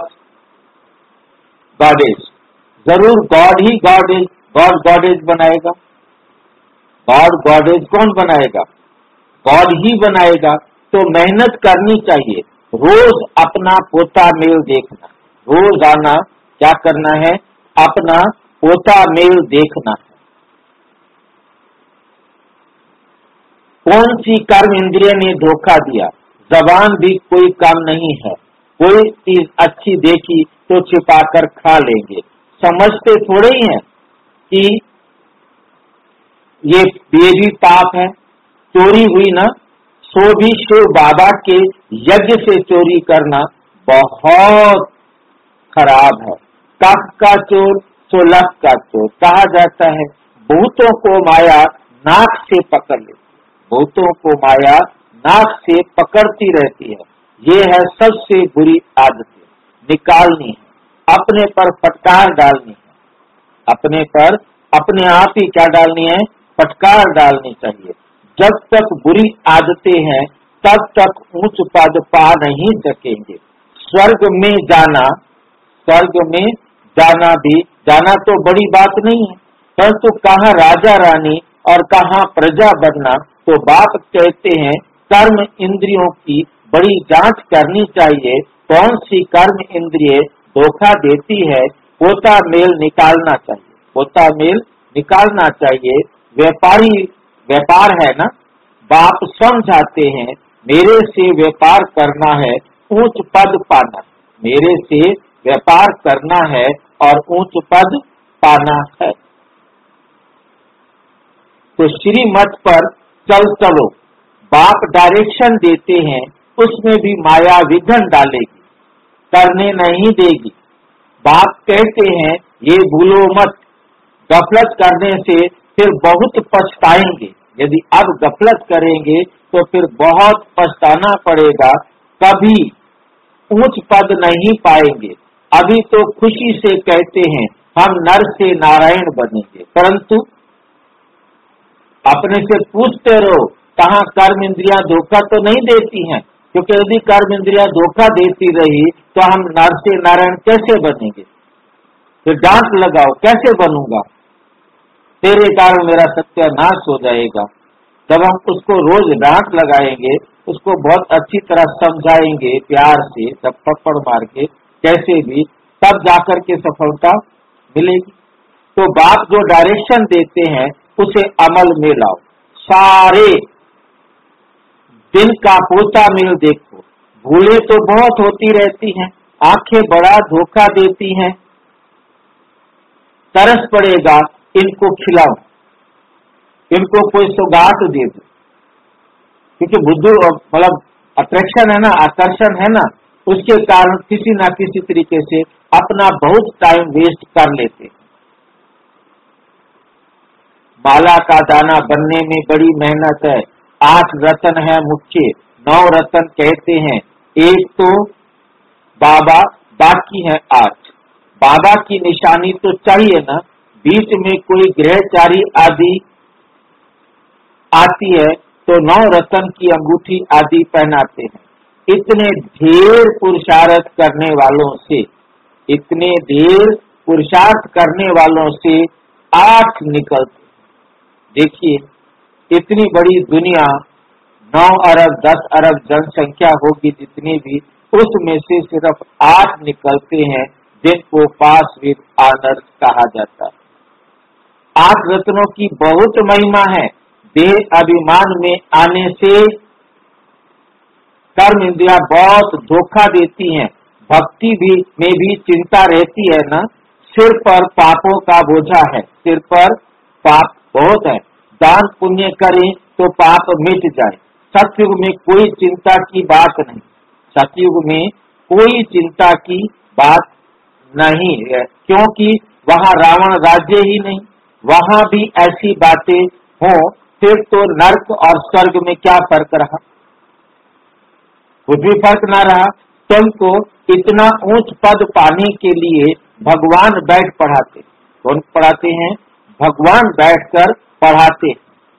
गॉडेज। जरूर गॉड ही गॉडेज गॉड गॉडेज बनाएगा। गॉड गॉडेज कौन बनाएगा? गॉड ही बनाएगा। तो मेहनत करनी चाहिए, रोज अपना पोता मेल देखना, रोज आना क्या करना है, अपना पोता मेल देखना है। कौन सी कर्म इंद्रिय ने धोखा दिया? जबान भी कोई काम नहीं है। कोई चीज अच्छी देखी तो छिपा कर खा लेंगे। समझते थोड़े ही हैं कि ये बेबी पाप है। चोरी हुई ना, सो भी शिव बाबा के यज्ञ से चोरी करना बहुत खराब है। कख का चोर सो लख का चोर कहा जाता है। भूतों को माया नाक से पकड़ लेती, भूतों को माया नाक से पकड़ती रहती है। ये है सबसे बुरी आदतें, निकालनी है, अपने पर फटकार डालनी है। अपने पर अपने आप ही क्या डालनी है? फटकार डालनी चाहिए। जब तक बुरी आदतें हैं तब तक ऊंच पद पा नहीं सकेंगे। स्वर्ग में जाना, स्वर्ग में जाना भी, जाना तो बड़ी बात नहीं है, परंतु कहाँ राजा रानी और कहाँ प्रजा बनना। तो बाप कहते हैं कर्म इंद्रियों की बड़ी जांच करनी चाहिए। कौन सी कर्म इंद्रिय धोखा देती है, पोता मेल निकालना चाहिए, पोता मेल निकालना चाहिए। व्यापारी व्यापार है ना, बाप समझाते हैं मेरे से व्यापार करना है, ऊंच पद पाना, मेरे से व्यापार करना है और ऊंच पद पाना है। तो श्रीमत पर चल चलो, बाप डायरेक्शन देते हैं, उसमें भी माया विघन डालेगी, करने नहीं देगी। बाप कहते हैं ये भूलो मत, गफलत करने से फिर बहुत पछताएंगे। यदि अब गफलत करेंगे तो फिर बहुत पछताना पड़ेगा, कभी ऊंच पद नहीं पाएंगे। अभी तो खुशी से कहते हैं हम नर से नारायण बनेंगे, परंतु अपने से पूछते रहो कहाँ कर्म इंद्रियां धोखा तो नहीं देती हैं, क्योंकि यदि कर्म इंद्रियां धोखा देती रही तो हम नर से नारायण कैसे बनेंगे? फिर डांट लगाओ, कैसे बनूंगा, तेरे कारण मेरा सत्यानाश हो जाएगा। जब हम उसको रोज डांट लगाएंगे, उसको बहुत अच्छी तरह समझाएंगे प्यार से, जब पकड़ मार के कैसे भी, तब जाकर के सफलता मिलेगी। तो बाप जो डायरेक्शन देते हैं उसे अमल में लाओ। सारे दिन का पोता मिल देखो, भूले तो बहुत होती रहती हैं, आंखें बड़ा धोखा देती हैं, तरस पड़ेगा इनको खिलाओ, इनको कोई सौगात दे दो, क्योंकि बुद्धू मतलब अट्रैक्शन है ना, आकर्षण है ना, उसके कारण किसी ना किसी तरीके से अपना बहुत टाइम वेस्ट कर लेते। माला का दाना बनने में बड़ी मेहनत है। आठ रतन है मुख्य, नौ रतन कहते हैं, एक तो बाबा, बाकी है आठ। बाबा की निशानी तो चाहिए ना, बीच में कोई ग्रहचारी आदि आती है तो नौ रतन की अंगूठी आदि पहनाते हैं। इतने ढेर पुरुषार्थ करने वालों से, इतने ढेर पुरुषार्थ करने वालों से आठ निकलते। देखिए, इतनी बड़ी दुनिया, नौ अरब दस अरब जनसंख्या होगी जितनी भी, उसमें से सिर्फ आठ निकलते हैं जिनको पास विद ऑनर्स कहा जाता है। आठ रत्नों की बहुत महिमा है। देह अभिमान में आने से कर्म इंद्रियां बहुत धोखा देती हैं। भक्ति भी में भी चिंता रहती है ना, सिर पर पापों का बोझा है, सिर पर पाप बहुत है। दान पुण्य करें तो पाप मिट जाए। सतयुग में कोई चिंता की बात नहीं, सतयुग में कोई चिंता की बात नहीं है, क्योंकि वहाँ रावण राज्य ही नहीं। वहाँ भी ऐसी बातें हों फिर तो नर्क और स्वर्ग में क्या फर्क रहा, कुछ भी फर्क ना रहा। तुमको इतना ऊंच पद पाने के लिए भगवान बैठ पढ़ाते। कौन पढ़ाते हैं? भगवान बैठकर पढ़ाते।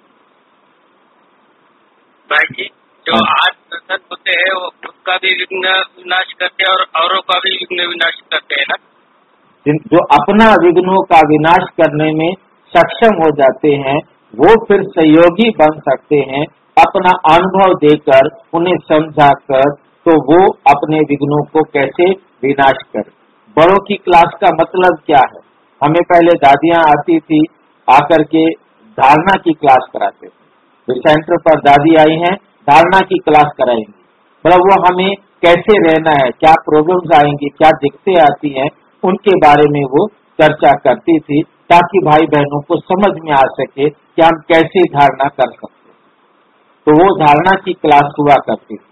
भाई जी, जो आठ रतन होते हैं वो खुद का भी विघ्न विनाश करते हैं और औरों का भी विघ्न विनाश करते हैं ना। जो अपना विघ्नों का विनाश करने में सक्षम हो जाते हैं वो फिर सहयोगी बन सकते हैं, अपना अनुभव देकर उन्हें समझाकर, तो वो अपने विघ्नों को कैसे विनाश करें। बड़ों की क्लास का मतलब क्या है? हमें पहले दादियां आती थी, आकर के धारणा की क्लास कराते थे। जो सेंटर पर दादी आई हैं, धारणा की क्लास कराएंगी, मतलब वो हमें कैसे रहना है, क्या प्रॉब्लम्स आएंगी, क्या दिक्कतें आती हैं, उनके बारे में वो चर्चा करती थी, ताकि भाई बहनों को समझ में आ सके कि हम कैसे धारणा कर सकते हैं। तो वो धारणा की क्लास हुआ करती थी।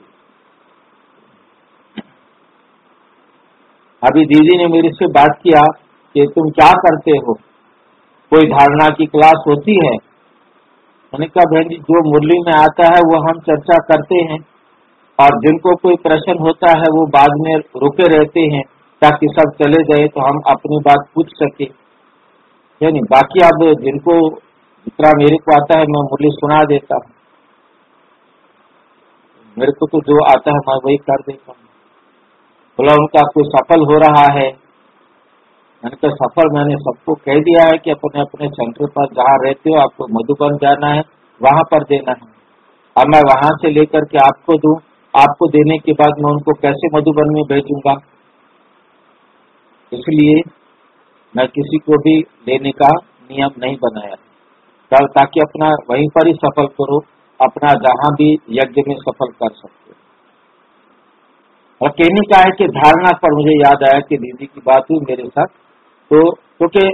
अभी दीदी ने मेरे से बात किया कि तुम क्या करते हो, कोई धारणा की क्लास होती है? मैंने कहा बहन जी, जो मुरली में आता है वो हम चर्चा करते हैं, और जिनको कोई प्रश्न होता है वो बाद में रुके रहते हैं ताकि सब चले जाए तो हम अपनी बात पूछ सके। यानी बाकी अब जिनको जितना मेरे को आता है मैं मुरली सुना देता हूँ, मेरे को तो जो आता है मैं वही कर देता हूँ। बोला उनका कोई सफल हो रहा है? मैंने कहा सफल मैंने सबको कह दिया है कि अपने अपने सेंटर पर जहाँ रहते हो आपको मधुबन जाना है, वहां पर देना है। अब मैं वहां से लेकर के आपको दूं, आपको देने के बाद मैं उनको कैसे मधुबन में भेजूंगा? इसलिए मैं किसी को भी लेने का नियम नहीं बनाया, ताकि अपना वहीं पर ही सफल करो, अपना जहां भी यज्ञ में सफल कर सकते हो। और कहने का है कि धारणा पर मुझे याद आया कि दीदी की बात हुई मेरे साथ, तो क्योंकि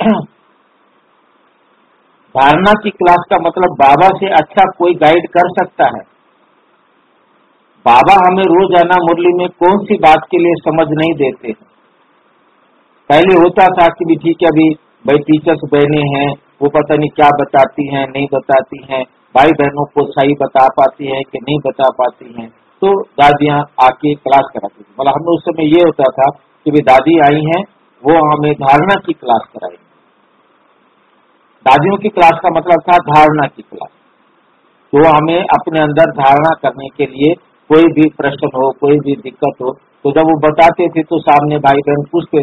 धारणा की क्लास का मतलब बाबा से अच्छा कोई गाइड कर सकता है। बाबा हमें रोजाना मुरली में कौन सी बात के लिए समझ नहीं देते। पहले होता था कि भी ठीक है, अभी भाई टीचर्स बहने हैं, वो पता नहीं क्या बताती हैं नहीं बताती हैं, भाई बहनों को सही बता पाती हैं कि नहीं बता पाती हैं, तो दादियां आके क्लास कराती थी। मतलब हमें उस समय ये होता था कि भी दादी आई हैं, वो हमें धारणा की क्लास कराएंगे। दादियों की क्लास का मतलब था धारणा की क्लास। तो हमें अपने अंदर धारणा करने के लिए कोई भी प्रश्न हो, कोई भी दिक्कत हो, तो जब वो बताते थे तो सामने भाई बहन पूछते थे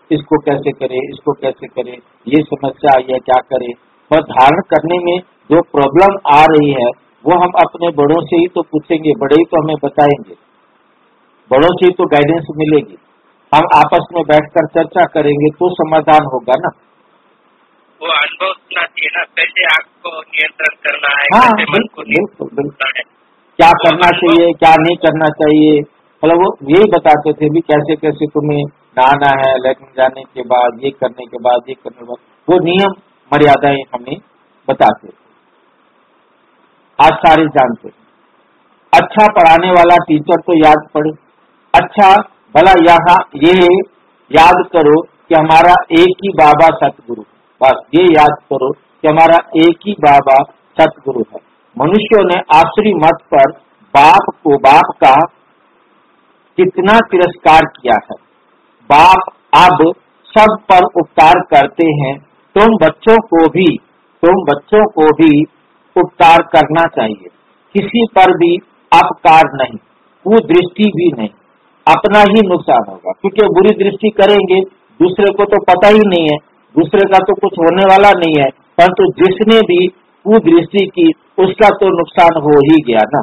इसको कैसे करे, इसको कैसे करे, ये समस्या आई है क्या करे। पर धारण करने में जो प्रॉब्लम आ रही है वो हम अपने बड़ों से ही तो पूछेंगे, बड़े ही तो हमें बताएंगे, बड़ों से ही तो गाइडेंस मिलेगी। हम आपस में बैठकर चर्चा करेंगे तो समाधान होगा ना। वो अनुभव सुना चाहिए ना, कैसे आपको नियंत्रण करना है, हाँ, कैसे मन को बिल्कुल बिल्कुल, है, क्या करना चाहिए क्या नहीं करना चाहिए। मतलब वो यही बताते थे भी कैसे कैसे तुम्हें नहाना है, लेकिन जाने के बाद ये करने के बाद ये करने के बाद वो नियम मर्यादाएं हमें बताते थे। आज सारे जानते हैं। अच्छा पढ़ाने वाला टीचर तो याद पड़े, अच्छा भला यहाँ ये याद करो कि हमारा एक ही बाबा सतगुरु, बस ये याद करो कि हमारा एक ही बाबा सतगुरु है। मनुष्यों ने आसुरी मत पर बाप को बाप का कितना तिरस्कार किया है। बाप अब सब पर उपकार करते हैं, तुम बच्चों को भी तुम बच्चों को भी उपकार करना चाहिए। किसी पर भी अपकार नहीं, कुदृष्टि भी नहीं, अपना ही नुकसान होगा। क्योंकि बुरी दृष्टि करेंगे दूसरे को तो पता ही नहीं है, दूसरे का तो कुछ होने वाला नहीं है, परंतु जिसने भी कुदृष्टि की उसका तो नुकसान हो ही गया ना।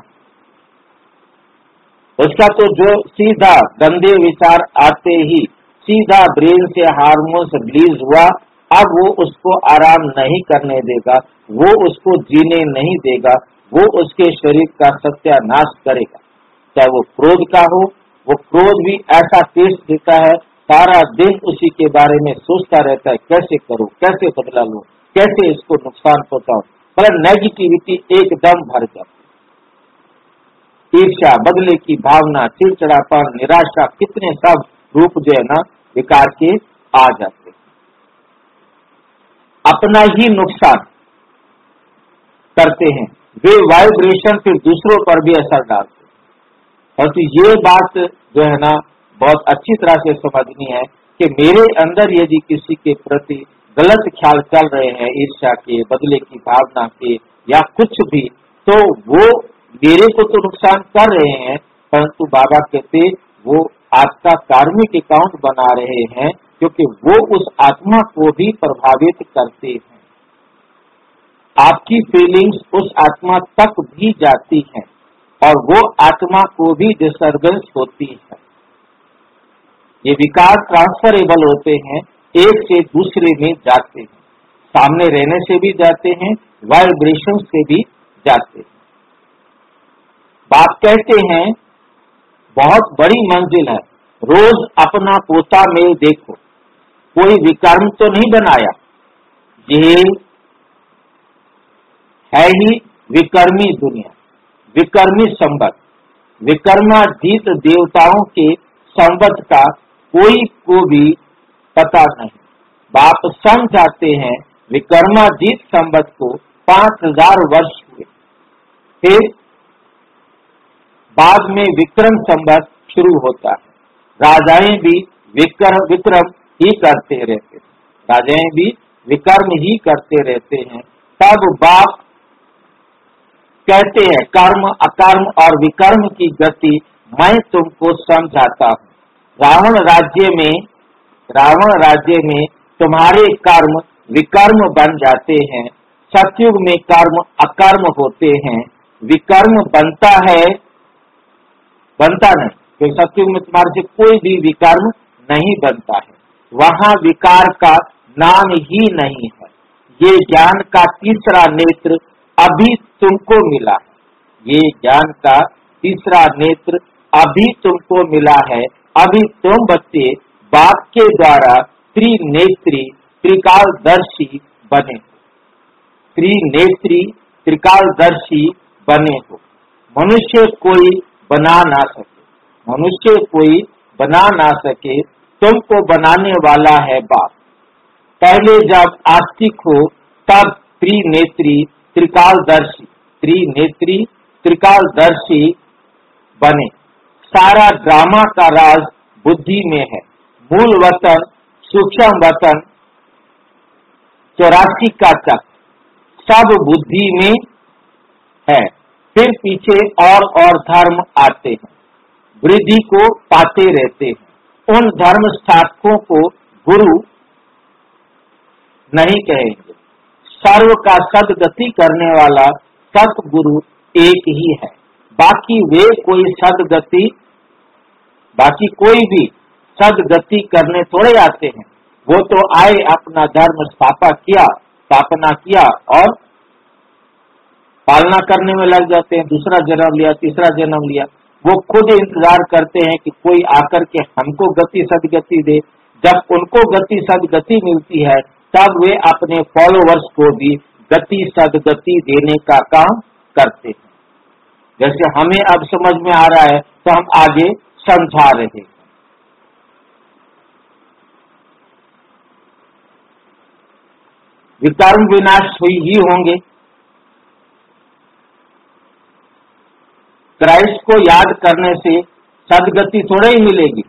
उसका तो जो सीधा गंदे विचार आते ही सीधा ब्रेन से हार्मोन्स रिलीज हुआ, अब वो उसको आराम नहीं करने देगा, वो उसको जीने नहीं देगा, वो उसके शरीर का सत्यानाश करेगा। चाहे वो क्रोध का हो, वो क्रोध भी ऐसा टेस्ट देता है, सारा दिन उसी के बारे में सोचता रहता है, कैसे करूं, कैसे बदला लूं, कैसे इसको नुकसान पहुंचाऊं। मतलब नेगेटिविटी एकदम भर जाती, ईर्ष्या, बदले की भावना, चिड़चिड़ापन, निराशा, कितने सब रूप जो है ना विकार के आ जाते हैं। अपना ही नुकसान करते हैं, वे वाइब्रेशन फिर दूसरों पर भी असर डालते हैं। और तो ये बात जो है ना बहुत अच्छी तरह से समझनी है कि मेरे अंदर यदि किसी के प्रति गलत ख्याल चल रहे हैं, ईर्ष्या के, बदले की भावना के या कुछ भी, तो वो मेरे को तो नुकसान कर रहे हैं, परंतु बाबा कहते वो आपका कार्मिक अकाउंट बना रहे हैं, क्योंकि वो उस आत्मा को भी प्रभावित करते हैं। आपकी फीलिंग्स उस आत्मा तक भी जाती हैं और वो आत्मा को भी डिस्टर्बेंस होती है। ये विकार ट्रांसफरेबल होते हैं, एक से दूसरे में जाते हैं, सामने रहने से भी जाते हैं, वाइब्रेशन से भी जाते हैं। बाप कहते हैं बहुत बड़ी मंजिल है, रोज अपना पोता में देखो, कोई विकर्म तो नहीं बनाया, ये है ही विकर्मी दुनिया, विकर्मी संबत, विकर्माजीत देवताओं के संबत का कोई को भी पता नहीं। बाप समझाते हैं विकर्माजीत संबत को पांच हजार वर्ष हुए, फिर बाद में विक्रम संबत शुरू होता है। राजाएं भी विक्रम विक्रम ही करते रहते हैं, राजाएं भी विकर्म ही करते रहते हैं। तब बाप कहते हैं कर्म अकर्म और विकर्म की गति मैं तुमको समझाता हूँ। रावण राज्य में रावण राज्य में तुम्हारे कर्म विकर्म बन जाते हैं, सतयुग में कर्म अकर्म होते हैं। विकर्म बनता है बनता नहीं, तो सतयुग में तुम्हारे से कोई भी विकर्म नहीं बनता है, वहां विकार का नाम ही नहीं है। ये ज्ञान का तीसरा नेत्र अभी तुमको मिला है, ये ज्ञान का तीसरा नेत्र अभी तुमको मिला है। अभी तुम बच्चे बाप के द्वारा त्रिनेत्री त्रिकालदर्शी बने हो, त्रिनेत्री त्रिकालदर्शी बने हो। मनुष्य कोई बना ना सके, मनुष्य कोई बना ना सके, तुमको बनाने वाला है बाप। पहले जब आस्तिक हो तब त्रिनेत्री त्रिकालदर्शी त्रिनेत्री त्रिकालदर्शी बने। सारा ड्रामा का राज बुद्धि में है, मूल वतन सूक्ष्म वतन चौरासी का चक्र सब बुद्धि में है। फिर पीछे और और धर्म आते हैं, वृद्धि को पाते रहते हैं। उन धर्म स्थापकों को गुरु नहीं कहेंगे। सर्व का सदगति करने वाला सतगुरु एक ही है। बाकी वे कोई सदगति बाकी कोई भी सदगति करने थोड़े आते हैं। वो तो आए, अपना धर्म स्थापना किया स्थापना किया और पालना करने में लग जाते हैं। दूसरा जन्म लिया, तीसरा जन्म लिया। वो खुद इंतजार करते हैं कि कोई आकर के हमको गति सदगति दे। जब उनको गति सदगति मिलती है तब वे अपने फॉलोवर्स को भी गति सदगति देने का काम करते हैं। जैसे हमें अब समझ में आ रहा है तो हम आगे समझा रहे हैं। विकर्म विनाश हुई ही होंगे। क्राइस्ट को याद करने से सदगति थोड़े ही मिलेगी।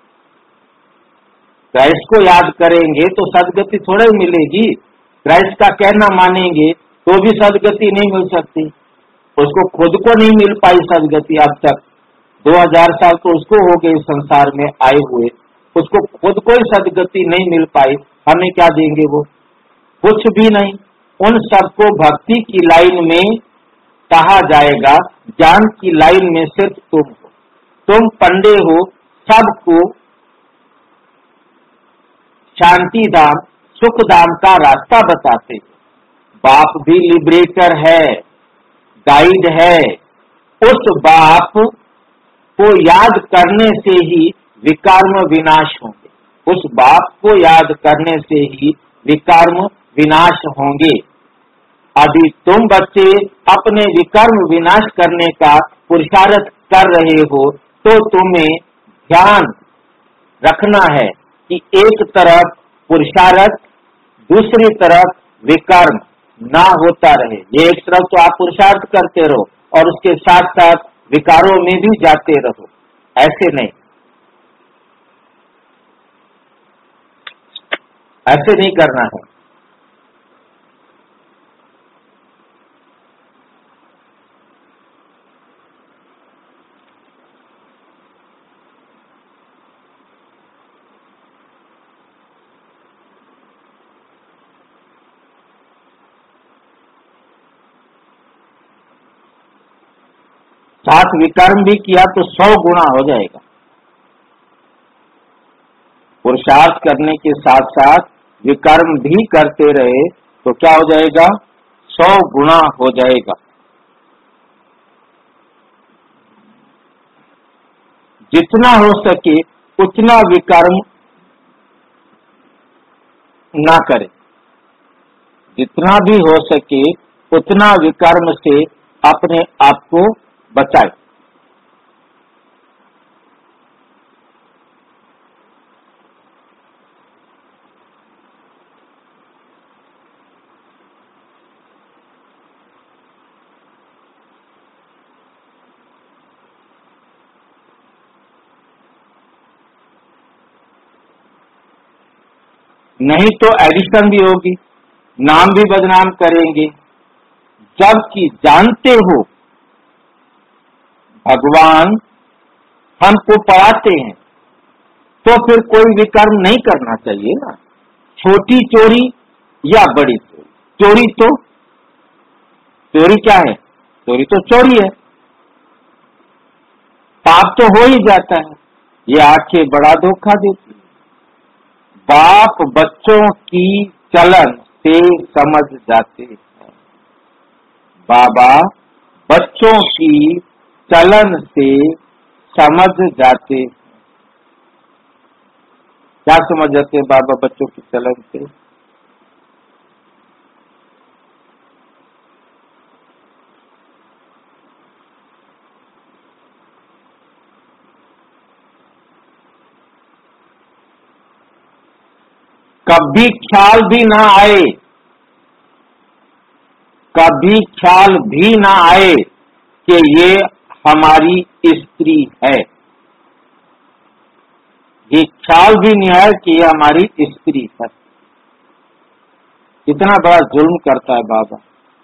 क्राइस्ट को याद करेंगे तो सदगति थोड़े ही मिलेगी। क्राइस्ट का कहना मानेंगे तो भी सदगति नहीं मिल सकती। उसको खुद को नहीं मिल पाई सदगति अब तक। दो हज़ार साल तो उसको हो गए संसार में आए हुए, उसको खुद को ही सदगति नहीं मिल पाई। हमें क्या देंगे वो? कुछ भी नहीं। उन सबको भक्ति की लाइन में कहा जाएगा, ज्ञान की लाइन में सिर्फ तुम हो। तुम पंडे हो, सबको शांति धाम सुख धाम का रास्ता बताते हो। बाप भी लिबरेटर है, गाइड है। उस बाप को याद करने से ही विकर्म विनाश होंगे। उस बाप को याद करने से ही विकर्म विनाश होंगे। अभी तुम बच्चे अपने विकर्म विनाश करने का पुरुषार्थ कर रहे हो तो तुम्हें ध्यान रखना है कि एक तरफ पुरुषार्थ, दूसरी तरफ विकर्म ना होता रहे। ये एक तरफ तो आप पुरुषार्थ करते रहो और उसके साथ साथ विकारों में भी जाते रहो, ऐसे नहीं ऐसे नहीं करना है। साथ विकर्म भी किया तो सौ गुना हो जाएगा। पुरुषार्थ करने के साथ साथ विकर्म भी करते रहे तो क्या हो जाएगा? सौ गुना हो जाएगा। जितना हो सके उतना विकर्म ना करें। जितना भी हो सके उतना विकर्म से अपने आप को बचाए। नहीं तो एडिशन भी होगी, नाम भी बदनाम करेंगे। जबकि जानते हो भगवान हमको पढ़ाते हैं तो फिर कोई विकर्म नहीं करना चाहिए ना। छोटी चोरी या बड़ी चोरी, चोरी तो चोरी क्या है? चोरी तो चोरी है, पाप तो हो ही जाता है। ये आंखें बड़ा धोखा देती है। बाप बच्चों की चलन से समझ जाते हैं। बाबा बच्चों की चलन से समझ जाते हैं। क्या समझ जाते हैं बाबा बच्चों की चलन से? कभी ख्याल भी ना आए, कभी ख्याल भी ना आए कि ये हमारी स्त्री है। ये ख्याल भी नहीं आए कि ये हमारी स्त्री है। कितना बड़ा जुल्म करता है बाबा।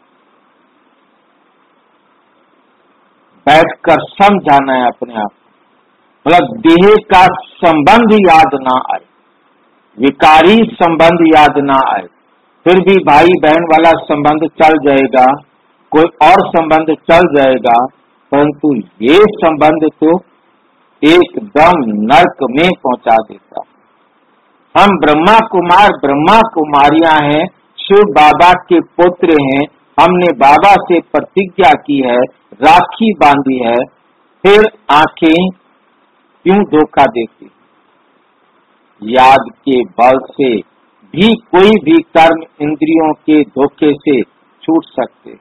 बैठकर समझाना है अपने आप, मतलब देह का संबंध याद ना आए, विकारी संबंध याद ना आए, फिर भी भाई बहन वाला संबंध चल जाएगा, कोई और संबंध चल जाएगा, परंतु ये संबंध तो एकदम नरक में पहुंचा देता। हम ब्रह्मा कुमार ब्रह्मा कुमारियां हैं, शिव बाबा के पुत्र हैं, हमने बाबा से प्रतिज्ञा की है, राखी बांधी है, फिर आंखें क्यों धोखा देती? याद के बल से भी कोई भी कर्म इंद्रियों के धोखे से छूट सकते।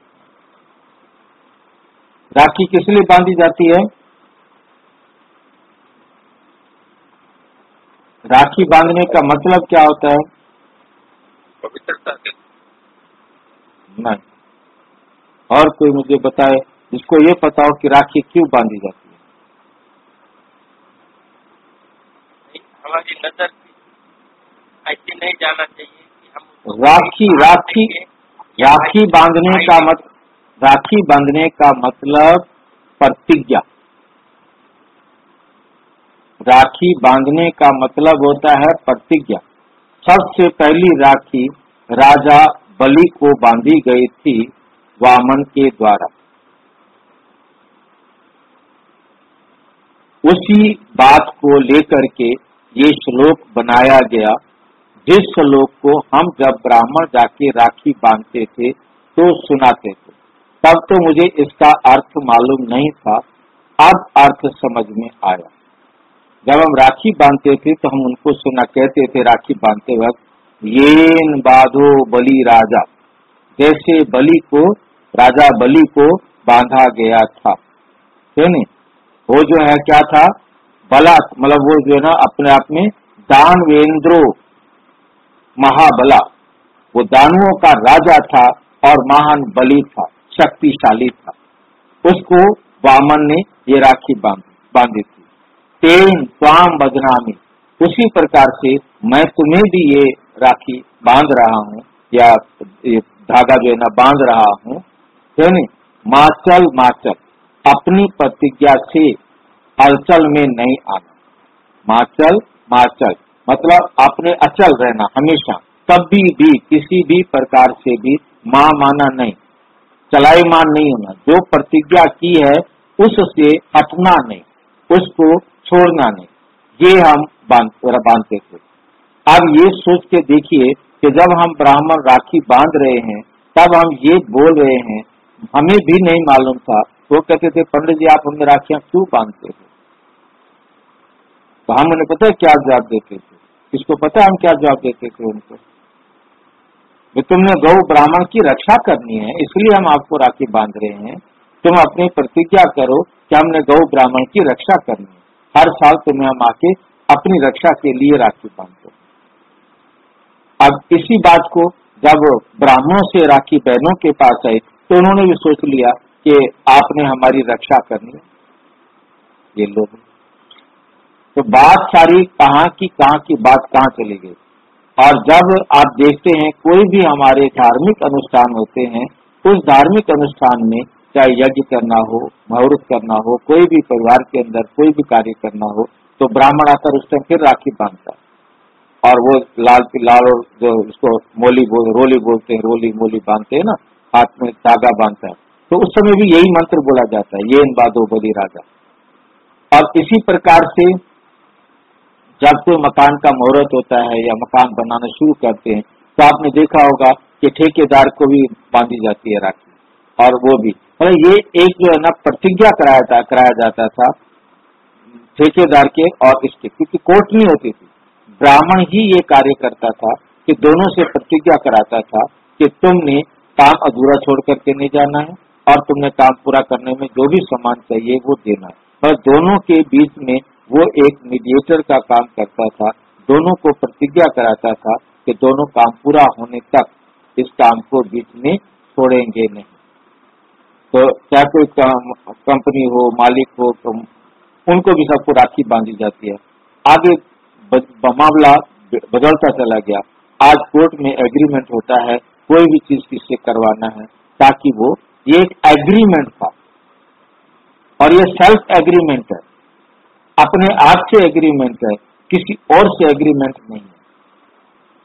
राखी किस लिए बांधी जाती है? राखी बांधने का मतलब क्या होता है? पवित्रता के। नहीं, और कोई मुझे बताए जिसको ये पता हो कि राखी क्यों बांधी जाती है। हमारी नजर ऐसे नहीं जाना चाहिए कि हम राखी राखी राखी बांधने का मत राखी बांधने का मतलब प्रतिज्ञा। राखी बांधने का मतलब होता है प्रतिज्ञा। सबसे पहली राखी राजा बलि को बांधी गई थी वामन के द्वारा। उसी बात को लेकर के ये श्लोक बनाया गया, जिस श्लोक को हम जब ब्राह्मण जाके राखी बांधते थे तो सुनाते थे। तब तो मुझे इसका अर्थ मालूम नहीं था, अब अर्थ समझ में आया। जब हम राखी बांधते थे तो हम उनको सुना कहते थे राखी बांधते वक्त, येन बाधो बलि राजा, जैसे बलि को राजा बलि को बांधा गया था। तो नहीं, वो जो है क्या था, बला, मतलब वो जो है ना अपने आप में दानवेंद्रो महाबला, वो दानुओं का राजा था और महान बलि था, शक्तिशाली था। उसको वामन ने ये राखी बांध बांधी थी। तेन स्वाम बदनामी, उसी प्रकार से मैं तुम्हें भी ये राखी बांध रहा हूँ, या ये धागा जो है ना बांध रहा हूँ। माचल माचल, अपनी प्रतिज्ञा से हलचल में नहीं आना। माचल माचल मतलब अपने अचल रहना, हमेशा कभी भी किसी भी प्रकार से भी मां माना नहीं, चलाईमान नहीं होना। जो प्रतिज्ञा की है उससे हटना नहीं, उसको छोड़ना नहीं, ये हम बांधते थे। अब ये सोच के देखिए कि जब हम ब्राह्मण राखी बांध रहे हैं तब हम ये बोल रहे हैं, हमें भी नहीं मालूम था। वो कहते थे पंडित जी आप हमें राखियां क्यों बांधते थे? तो हम उन्हें पता है क्या जवाब देते थे? किसको पता है हम क्या जवाब देते थे उनको? तो तुमने गौ ब्राह्मण की रक्षा करनी है, इसलिए हम आपको राखी बांध रहे हैं। तुम अपनी प्रतिज्ञा करो कि हमने गौ ब्राह्मण की रक्षा करनी है। हर साल तुम्हें हम आके अपनी रक्षा के लिए राखी बांधते। अब इसी बात को जब ब्राह्मणों से राखी बहनों के पास आई तो उन्होंने भी सोच लिया कि आपने हमारी रक्षा करनी है। ये लोग तो बात सारी कहाँ की कहाँ की बात कहाँ चली गई। और जब आप देखते हैं कोई भी हमारे धार्मिक अनुष्ठान होते हैं, उस धार्मिक अनुष्ठान में चाहे यज्ञ करना हो, मुहूर्त करना हो, कोई भी परिवार के अंदर कोई भी कार्य करना हो, तो ब्राह्मण आकर उस टाइम फिर राखी बांधता है। और वो लाल लाल जो उसको मोली बोल रोली बोलते हैं, रोली मोली बांधते हैं ना, हाथ में धागा बांधता है, तो उस समय भी यही मंत्र बोला जाता है, ये इन बादो बलि राजा। और इसी प्रकार से जब कोई मकान का मुहूर्त होता है या मकान बनाना शुरू करते हैं तो आपने देखा होगा कि ठेकेदार को भी बांधी जाती है राखी। और वो भी मतलब ये एक जो है ना प्रतिज्ञा कराया था कराया जाता था ठेकेदार के और इसके, क्योंकि कोर्ट नहीं होती थी, ब्राह्मण ही ये कार्य करता था कि दोनों से प्रतिज्ञा कराता था कि तुमने काम अधूरा छोड़ करके नहीं जाना है और तुमने काम पूरा करने में जो भी सामान चाहिए वो देना है। और दोनों के बीच में वो एक मीडिएटर का काम करता था, दोनों को प्रतिज्ञा कराता था कि दोनों काम पूरा होने तक इस काम को बीच में छोड़ेंगे नहीं। तो चाहे कोई कंपनी हो, मालिक हो, तो उनको भी सबको राखी बांधी जाती है। आगे मामला बदलता चला गया। आज कोर्ट में एग्रीमेंट होता है कोई भी चीज किससे करवाना है, ताकि वो ये एक एग्रीमेंट था और ये सेल्फ एग्रीमेंट है, अपने आप से एग्रीमेंट है, किसी और से एग्रीमेंट नहीं है।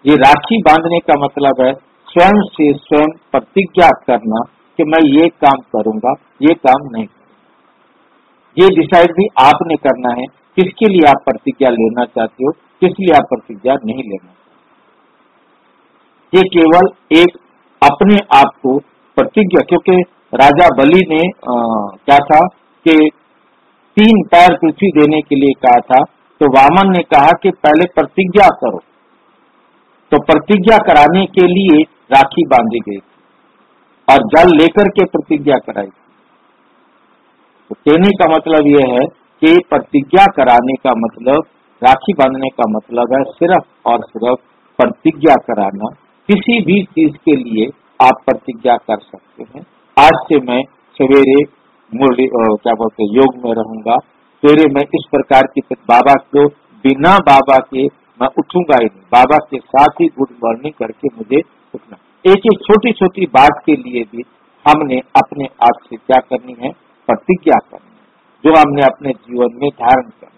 ये राखी बांधने का मतलब है स्वयं से स्वयं प्रतिज्ञा करना कि मैं ये काम करूंगा, ये काम नहीं करूंगा। ये डिसाइड भी आपने करना है किसके लिए आप प्रतिज्ञा लेना चाहते हो, किस लिए आप प्रतिज्ञा नहीं लेना चाहते। ये केवल एक अपने आप को प्रतिज्ञा, क्योंकि राजा बलि ने आ, क्या था कि तीन पैर पृथ्वी देने के लिए कहा था, तो वामन ने कहा कि पहले प्रतिज्ञा करो, तो प्रतिज्ञा कराने के लिए राखी बांधी गई और जल लेकर के प्रतिज्ञा कराई। तो कहने का मतलब यह है कि प्रतिज्ञा कराने का मतलब, राखी बांधने का मतलब है सिर्फ और सिर्फ प्रतिज्ञा कराना। किसी भी चीज के लिए आप प्रतिज्ञा कर सकते हैं। आज से मैं सवेरे मुरली क्या बोलते योग में रहूंगा, सवेरे मैं इस प्रकार की बाबा को बिना बाबा के मैं उठूंगा ही नहीं, बाबा के साथ ही गुड मॉर्निंग करके मुझे उठना। एक एक छोटी छोटी बात के लिए भी हमने अपने आप से क्या करनी है, प्रतिज्ञा करनी है, जो हमने अपने जीवन में धारण करना।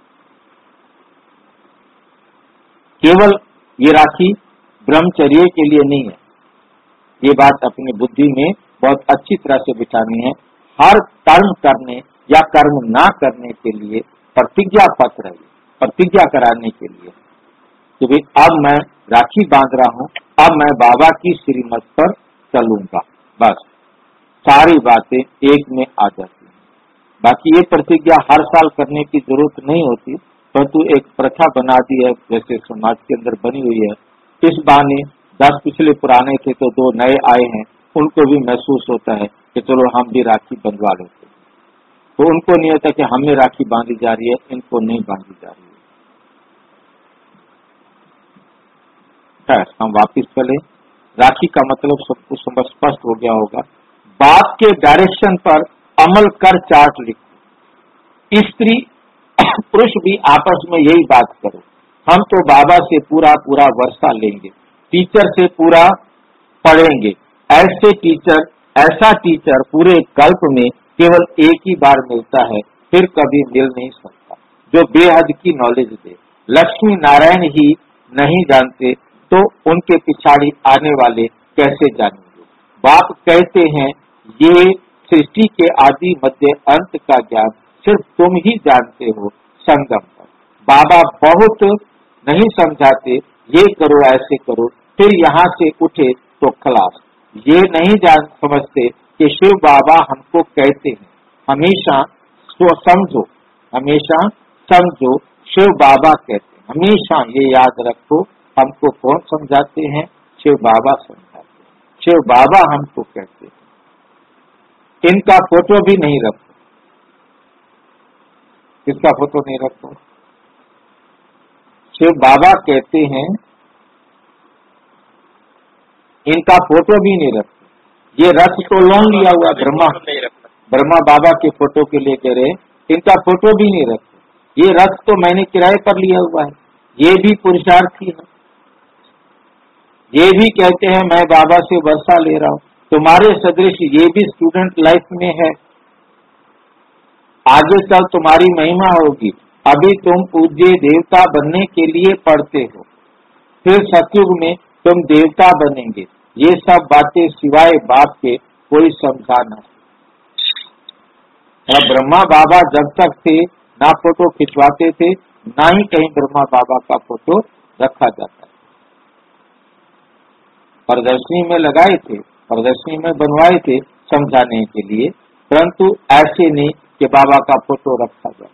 केवल ये राखी ब्रह्मचर्य के लिए नहीं है, ये बात अपनी बुद्धि में बहुत अच्छी तरह से बिठानी है। हर कर्म करने या कर्म ना करने के लिए प्रतिज्ञा पत्र है, प्रतिज्ञा कराने के लिए कि भाई अब मैं राखी बांध रहा हूं, अब मैं बाबा की श्रीमत पर चलूंगा। बस सारी बातें एक में आ जाती हैं। बाकी ये प्रतिज्ञा हर साल करने की जरूरत नहीं होती, परंतु एक प्रथा बना दी है, जैसे समाज के अंदर बनी हुई है। इस बहाने दस पिछले पुराने थे तो दो नए आए हैं, उनको भी महसूस होता है कि चलो हम भी राखी बंधवा लेते हैं। तो उनको नहीं होता कि हमें राखी बांधी जा रही है, इनको नहीं बांधी जा रही है। खैर हम वापिस चले। राखी का मतलब सबको समझ स्पष्ट हो गया होगा। बाप के डायरेक्शन पर अमल कर चार्ट लिखो। स्त्री पुरुष भी आपस में यही बात करो। हम तो बाबा से पूरा पूरा वर्षा लेंगे, टीचर से पूरा पढ़ेंगे। ऐसे टीचर, ऐसा टीचर पूरे कल्प में केवल एक ही बार मिलता है, फिर कभी मिल नहीं सकता, जो बेहद की नॉलेज दे। लक्ष्मी नारायण ही नहीं जानते तो उनके पिछाड़ी आने वाले कैसे जानेंगे। बाप कहते हैं ये सृष्टि के आदि मध्य अंत का ज्ञान सिर्फ तुम ही जानते हो संगम पर। बाबा बहुत नहीं समझाते, ये करो ऐसे करो, फिर यहाँ से उठे तो खलास। ये नहीं जान समझते कि शिव बाबा हमको कहते हैं हमेशा समझो, हमेशा समझो, शिव बाबा कहते हैं। हमेशा ये याद रखो, हमको कौन समझाते हैं, शिव बाबा समझाते हैं। शिव बाबा हमको कहते हैं। इनका फोटो भी नहीं रखो। किसका फोटो नहीं रखो? शिव बाबा कहते हैं, इनका फोटो भी नहीं रखते। ये रथ तो लोन लिया हुआ ब्रह्मा ब्रह्मा बाबा के फोटो के लिए कह रहे, इनका फोटो भी नहीं रखते। ये रथ तो मैंने किराए पर लिया हुआ है, ये भी पुरुषार्थी है। ये भी कहते हैं मैं बाबा से वर्षा ले रहा हूँ। तुम्हारे सदृश ये भी स्टूडेंट लाइफ में है। आगे चल तुम्हारी महिमा होगी। अभी तुम पूज्य देवता बनने के लिए पढ़ते हो, फिर सतयुग में तुम देवता बनेंगे। ये सब बातें सिवाय बाप के कोई समझा न। ब्रह्मा बाबा जब तक थे ना फोटो खिंचवाते थे, ना ही कहीं ब्रह्मा बाबा का फोटो रखा जाता है। प्रदर्शनी में लगाए थे, प्रदर्शनी में बनवाए थे समझाने के लिए, परंतु ऐसे नहीं कि बाबा का फोटो रखा जाए।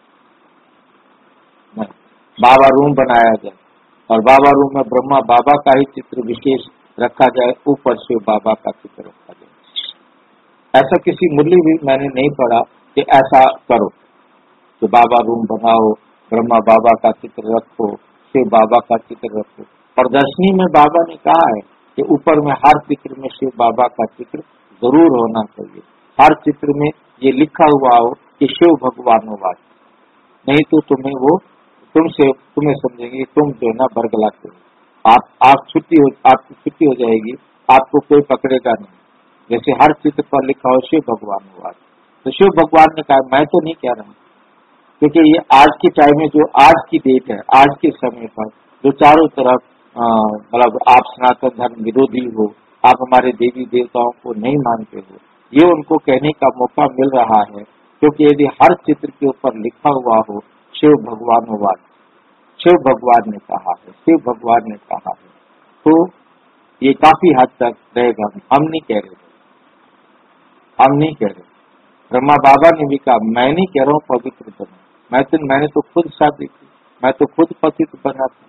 नहीं, बाबा रूम बनाया जाए और बाबा रूम में ब्रह्मा बाबा का ही चित्र विशेष रखा जाए, ऊपर शिव बाबा का चित्र रखा जाए। ऐसा किसी मुरली भी मैंने नहीं पढ़ा कि ऐसा करो, तो बाबा रूम बनाओ, ब्रह्मा बाबा का चित्र रखो, शिव बाबा का चित्र रखो। प्रदर्शनी में बाबा ने कहा है कि ऊपर में हर चित्र में शिव बाबा का चित्र जरूर होना चाहिए। हर चित्र में ये लिखा हुआ हो कि शिव भगवानोवाद, नहीं तो तुम्हें वो तुमसे तुम्हें समझेंगे तुम जो है ना बरगलाते हो। आप आप छुट्टी हो आपकी छुट्टी हो जाएगी, आपको कोई पकड़ेगा नहीं। जैसे हर चित्र पर लिखा हो शिव भगवानवाद, तो शिव भगवान ने कहा मैं तो नहीं कह रहा हूँ, क्योंकि ये आज के टाइम में जो आज की डेट है, आज के समय पर जो चारों तरफ मतलब आप सनातन धर्म विरोधी हो, आप हमारे देवी देवताओं को नहीं मानते हो, ये उनको कहने का मौका मिल रहा है। क्योंकि यदि हर चित्र के ऊपर लिखा हुआ हो शिव भगवानवाद, शिव भगवान ने कहा है, शिव भगवान ने कहा है, तो ये काफी हद तक रहेगा। हम नहीं कह रहे, हम नहीं कह रहे, ब्रह्मा बाबा ने भी कहा, मैं नहीं कह रहा हूँ पवित्र बनो, मैं तो मैंने तो खुद शादी की, मैं तो खुद पतित बना था।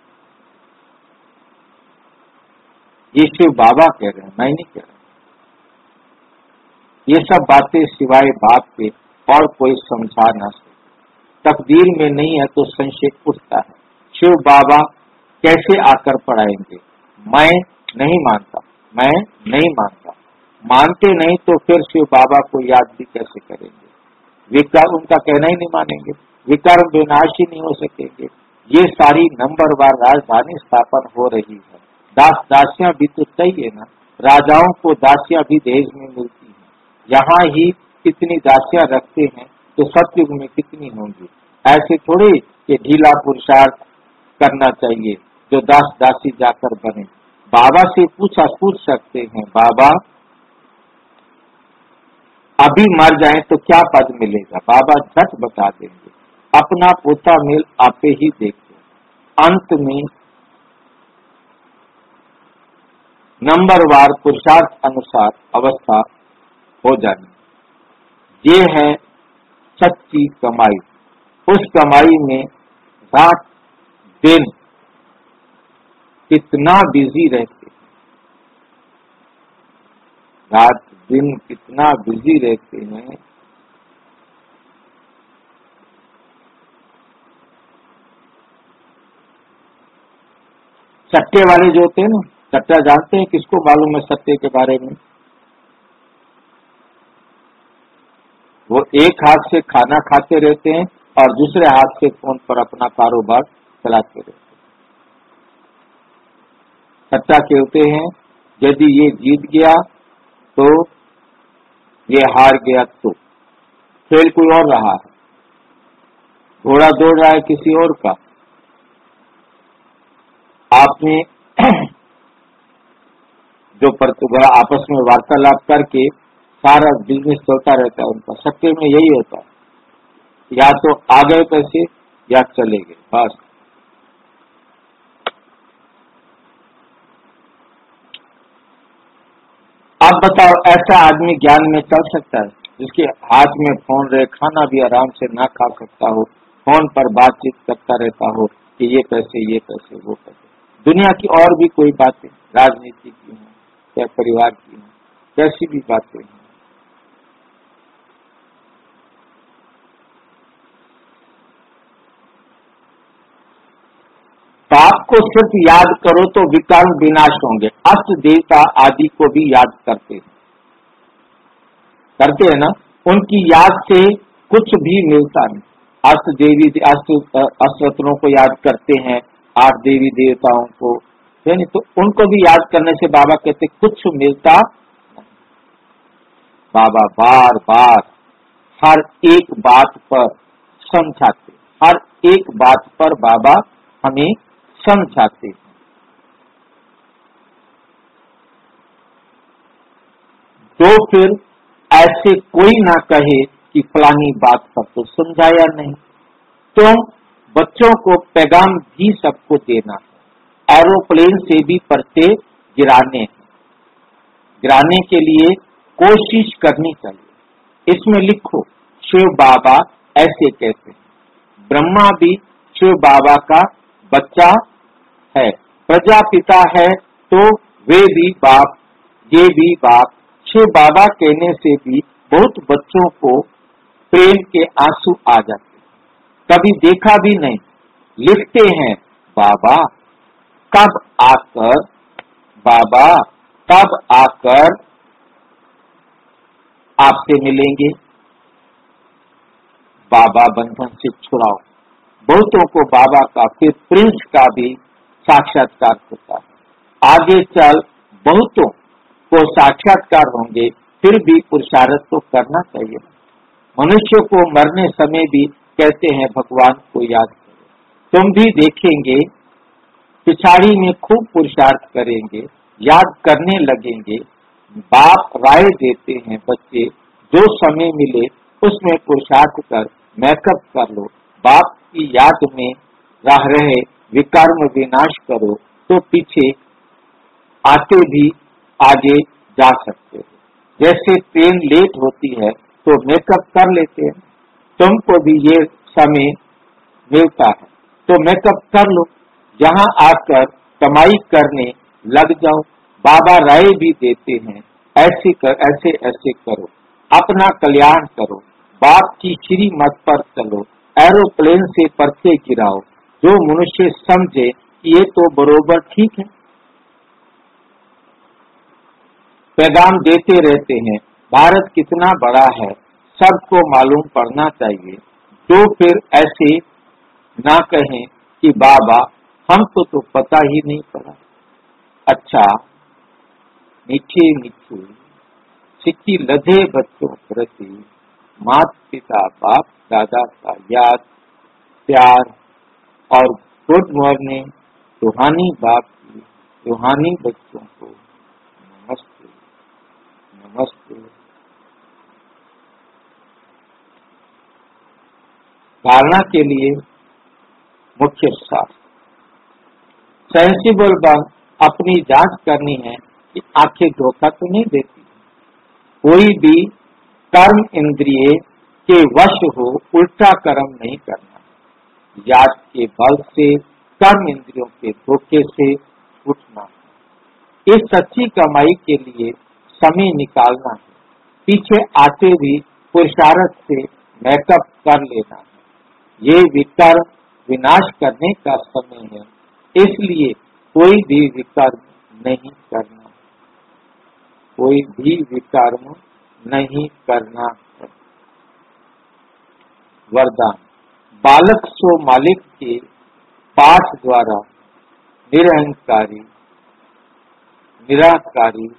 ये शिव बाबा कह रहे हैं, मैं नहीं कह रहा। ये सब बातें सिवाय बाप के और कोई समझा ना सके। तकदीर में नहीं है तो संशय उठता है। शिव बाबा कैसे आकर पढ़ाएंगे? मैं नहीं मानता, मैं नहीं मानता। मानते नहीं तो फिर शिव बाबा को याद भी कैसे करेंगे? विकार उनका कहना ही नहीं मानेंगे, विकार विनाश ही नहीं हो सकेंगे। ये सारी नंबरवार राजधानी स्थापन हो रही है। दास दासियां भी तो सही है ना, राजाओं को दासियां भी दहेज में मिलती हैं। यहाँ ही कितनी दासियां रखते हैं तो सतयुग में कितनी होंगी? ऐसे थोड़ी कि ढीला पुरुषार्थ करना चाहिए जो दास दासी जाकर बने। बाबा से पूछा पूछ सकते हैं, बाबा अभी मर जाए तो क्या पद मिलेगा? बाबा झट बता देंगे, अपना पोता मेल आपे ही देखो। अंत में नंबरवार पुरुषार्थ अनुसार अवस्था हो जानी। ये है सच्ची कमाई। उस कमाई में रात दिन कितना बिजी रहते, रात दिन कितना बिजी रहते हैं। सट्टे वाले जो होते हैं ना, सट्टा जानते हैं? किसको मालूम है सट्टे के बारे में? वो एक हाथ से खाना खाते रहते हैं और दूसरे हाथ से फोन पर अपना कारोबार चलाते रहते हैं। सट्टा कहते हैं यदि ये जीत गया तो ये हार गया, तो खेल कोई और रहा है, घोड़ा दौड़ रहा है किसी और का। आपने जो प्रतिभा आपस में वार्तालाप करके सारा बिजनेस चलता रहता है उनका। सट्टे में यही होता है, या तो आ गए पैसे या चले गए, बस। अब बताओ, ऐसा आदमी ज्ञान में चल सकता है जिसके हाथ में फोन रहे, खाना भी आराम से ना खा सकता हो, फोन पर बातचीत करता रहता हो कि ये पैसे ये पैसे वो पैसे। दुनिया की और भी कोई बातें, राजनीति की हो या परिवार की हो, कैसी भी बातें हैं, बाप को सिर्फ याद करो तो विकर्म विनाश होंगे। अष्ट देवता आदि को भी याद करते हैं, करते हैं ना। उनकी याद से कुछ भी मिलता नहीं। अष्ट देवी अष्ट अष्टरत्नों को याद करते हैं, आठ देवी देवताओं को, नहीं तो उनको भी याद करने से बाबा कहते कुछ मिलता नहीं। बाबा बार बार हर एक बात पर समझाते, हर एक बात पर बाबा हमें समझाते हैं। तो फिर ऐसे कोई ना कहे कि फलानी बात पर तो समझाया नहीं। तो बच्चों को पैगाम भी सबको देना है। एरोप्लेन से भी पर्चे गिराने हैं, गिराने के लिए कोशिश करनी चाहिए। इसमें लिखो शिव बाबा ऐसे कहते हैं। ब्रह्मा भी शिव बाबा का बच्चा है, प्रजापिता है तो वे भी बाप, ये भी बाप। शिव बाबा कहने से भी बहुत बच्चों को प्रेम के आंसू आ जाते, कभी देखा भी नहीं, लिखते हैं बाबा कब आकर, बाबा कब आकर आपसे मिलेंगे, बाबा बंधन से छुड़ाओ। बहुतों को बाबा का, फिर प्रिंस का भी साक्षात्कार होता है। आगे चल बहुतों को साक्षात्कार होंगे, फिर भी पुरुषार्थ तो करना चाहिए। मनुष्य को मरने समय भी कहते हैं भगवान को याद करो। तुम भी देखेंगे पिछाड़ी में खूब पुरुषार्थ करेंगे, याद करने लगेंगे। बाप राय देते हैं, बच्चे जो समय मिले उसमें पुरुषार्थ कर मेकअप कर लो, बाप की याद में रह रहे विकर्म विनाश करो, तो पीछे आते भी आगे जा सकते हो। जैसे ट्रेन लेट होती है तो मेकअप कर लेते हैं, तुमको भी ये समय मिलता है तो मेकअप कर लो, यहाँ आकर कमाई करने लग जाओ। बाबा राय भी देते हैं, ऐसे कर ऐसे ऐसे करो, अपना कल्याण करो, बाप की श्रीमत पर चलो, एरोप्लेन से पर्चे गिराओ। जो मनुष्य समझे कि ये तो बरोबर ठीक है, पैगाम देते रहते हैं, भारत कितना बड़ा है सबको मालूम पड़ना चाहिए। जो फिर ऐसे ना कहें कि बाबा हमको तो पता ही नहीं पड़ा। अच्छा, मीठे मीठे सिक्की लधे बच्चों प्रति माता पिता बाप दादा का याद प्यार और गुड मॉर्निंग रूहानी बाप की रूहानी बच्चों को नमस्ते नमस्ते। धारणा के लिए मुख्य सार, सेंसिबल बन अपनी जांच करनी है कि आंखें धोखा तो नहीं देती। कोई भी कर्म इंद्रिय के वश हो उल्टा कर्म नहीं करना, याद के बल से कर्म इंद्रियों के धोखे से उठना। इस सच्ची कमाई के लिए समय निकालना है, पीछे आते भी पुरुषार्थ से मेकअप कर लेना है। ये विकर्म विनाश करने का समय है, इसलिए कोई भी विकर्म नहीं करना, कोई भी विकर्म नहीं करना है। वरदान, बालक सो मालिक के पाठ द्वारा निरहंकारी निराकारी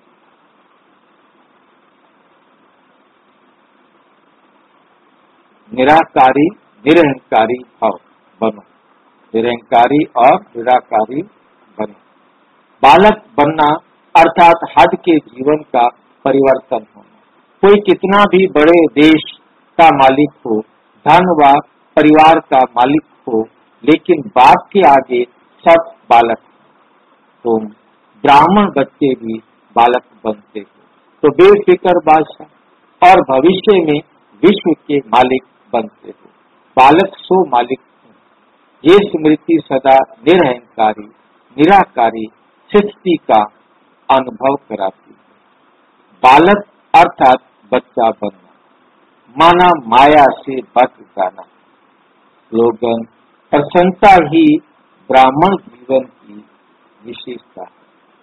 निराकारी निरहंकारी भाव बनो, निरहंकारी और निराकारी बनो। बालक बनना अर्थात हद के जीवन का परिवर्तन होना। कोई कितना भी बड़े देश का मालिक हो, धन व परिवार का मालिक हो, लेकिन बाप के आगे सब बालक हो। तुम ब्राह्मण बच्चे भी बालक बनते हो तो बेफिक्र बादशाह और भविष्य में विश्व के मालिक बनते हो। बालक सो मालिक हो, ये स्मृति सदा निरहंकारी निराकारी सृष्टि का अनुभव कराती है। बालक अर्थात बच्चा बनना, माना माया से बच जाना। स्लोगन, प्रसन्नता ही ब्राह्मण जीवन की विशेषता है।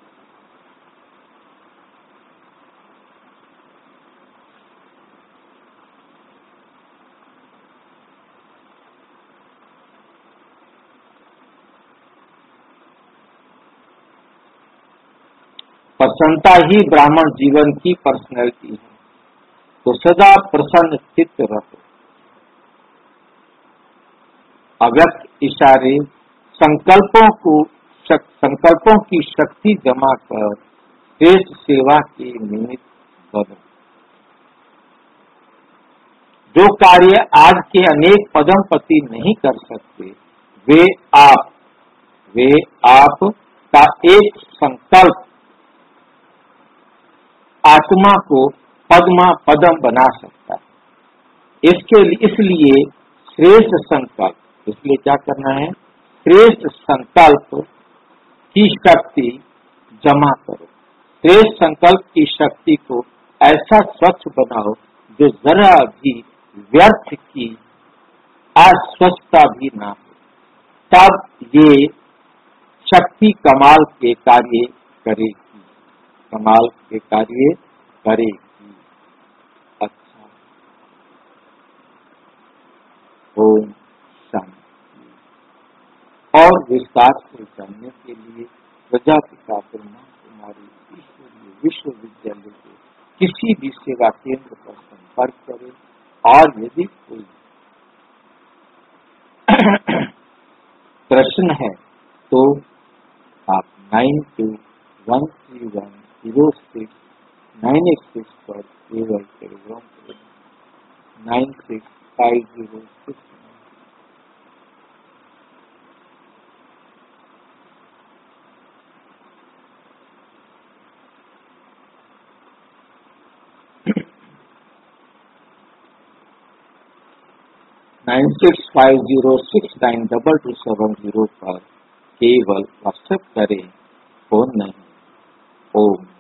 प्रसन्नता ही ब्राह्मण जीवन की पर्सनैलिटी है, तो सदा प्रसन्न चित्त रहो। अव्यक्त इशारे संकल्पों को संकल्पों की शक्ति जमा कर श्रेष्ठ सेवा के निमित्त बनो। जो कार्य आज के अनेक पदमपति नहीं कर सकते, वे आप वे आप का एक संकल्प आत्मा को पद्मा पदम बना सकता है। इसके इसलिए श्रेष्ठ संकल्प, इसलिए क्या करना है, श्रेष्ठ संकल्प की शक्ति जमा करो। श्रेष्ठ संकल्प की शक्ति को ऐसा स्वच्छ बनाओ जो जरा भी व्यर्थ की अस्वच्छता भी ना हो, तब ये शक्ति कमाल के कार्य करेगी, कमाल के कार्य करेगी। अच्छा, ओम शांति। और विस्तार से जानने के लिए प्रजापिता ब्रह्मा कुमारी ईश्वरीय विश्वविद्यालय के किसी भी सेवा केंद्र पर संपर्क करें, और यदि कोई प्रश्न है तो nine two one three one zero six nine eight six पर केवल टेलीग्राम करें nine six five zero six nine six five zero six nine double two seven zero पर केवल व्हाट्सएप करें, फोन नहीं। ओम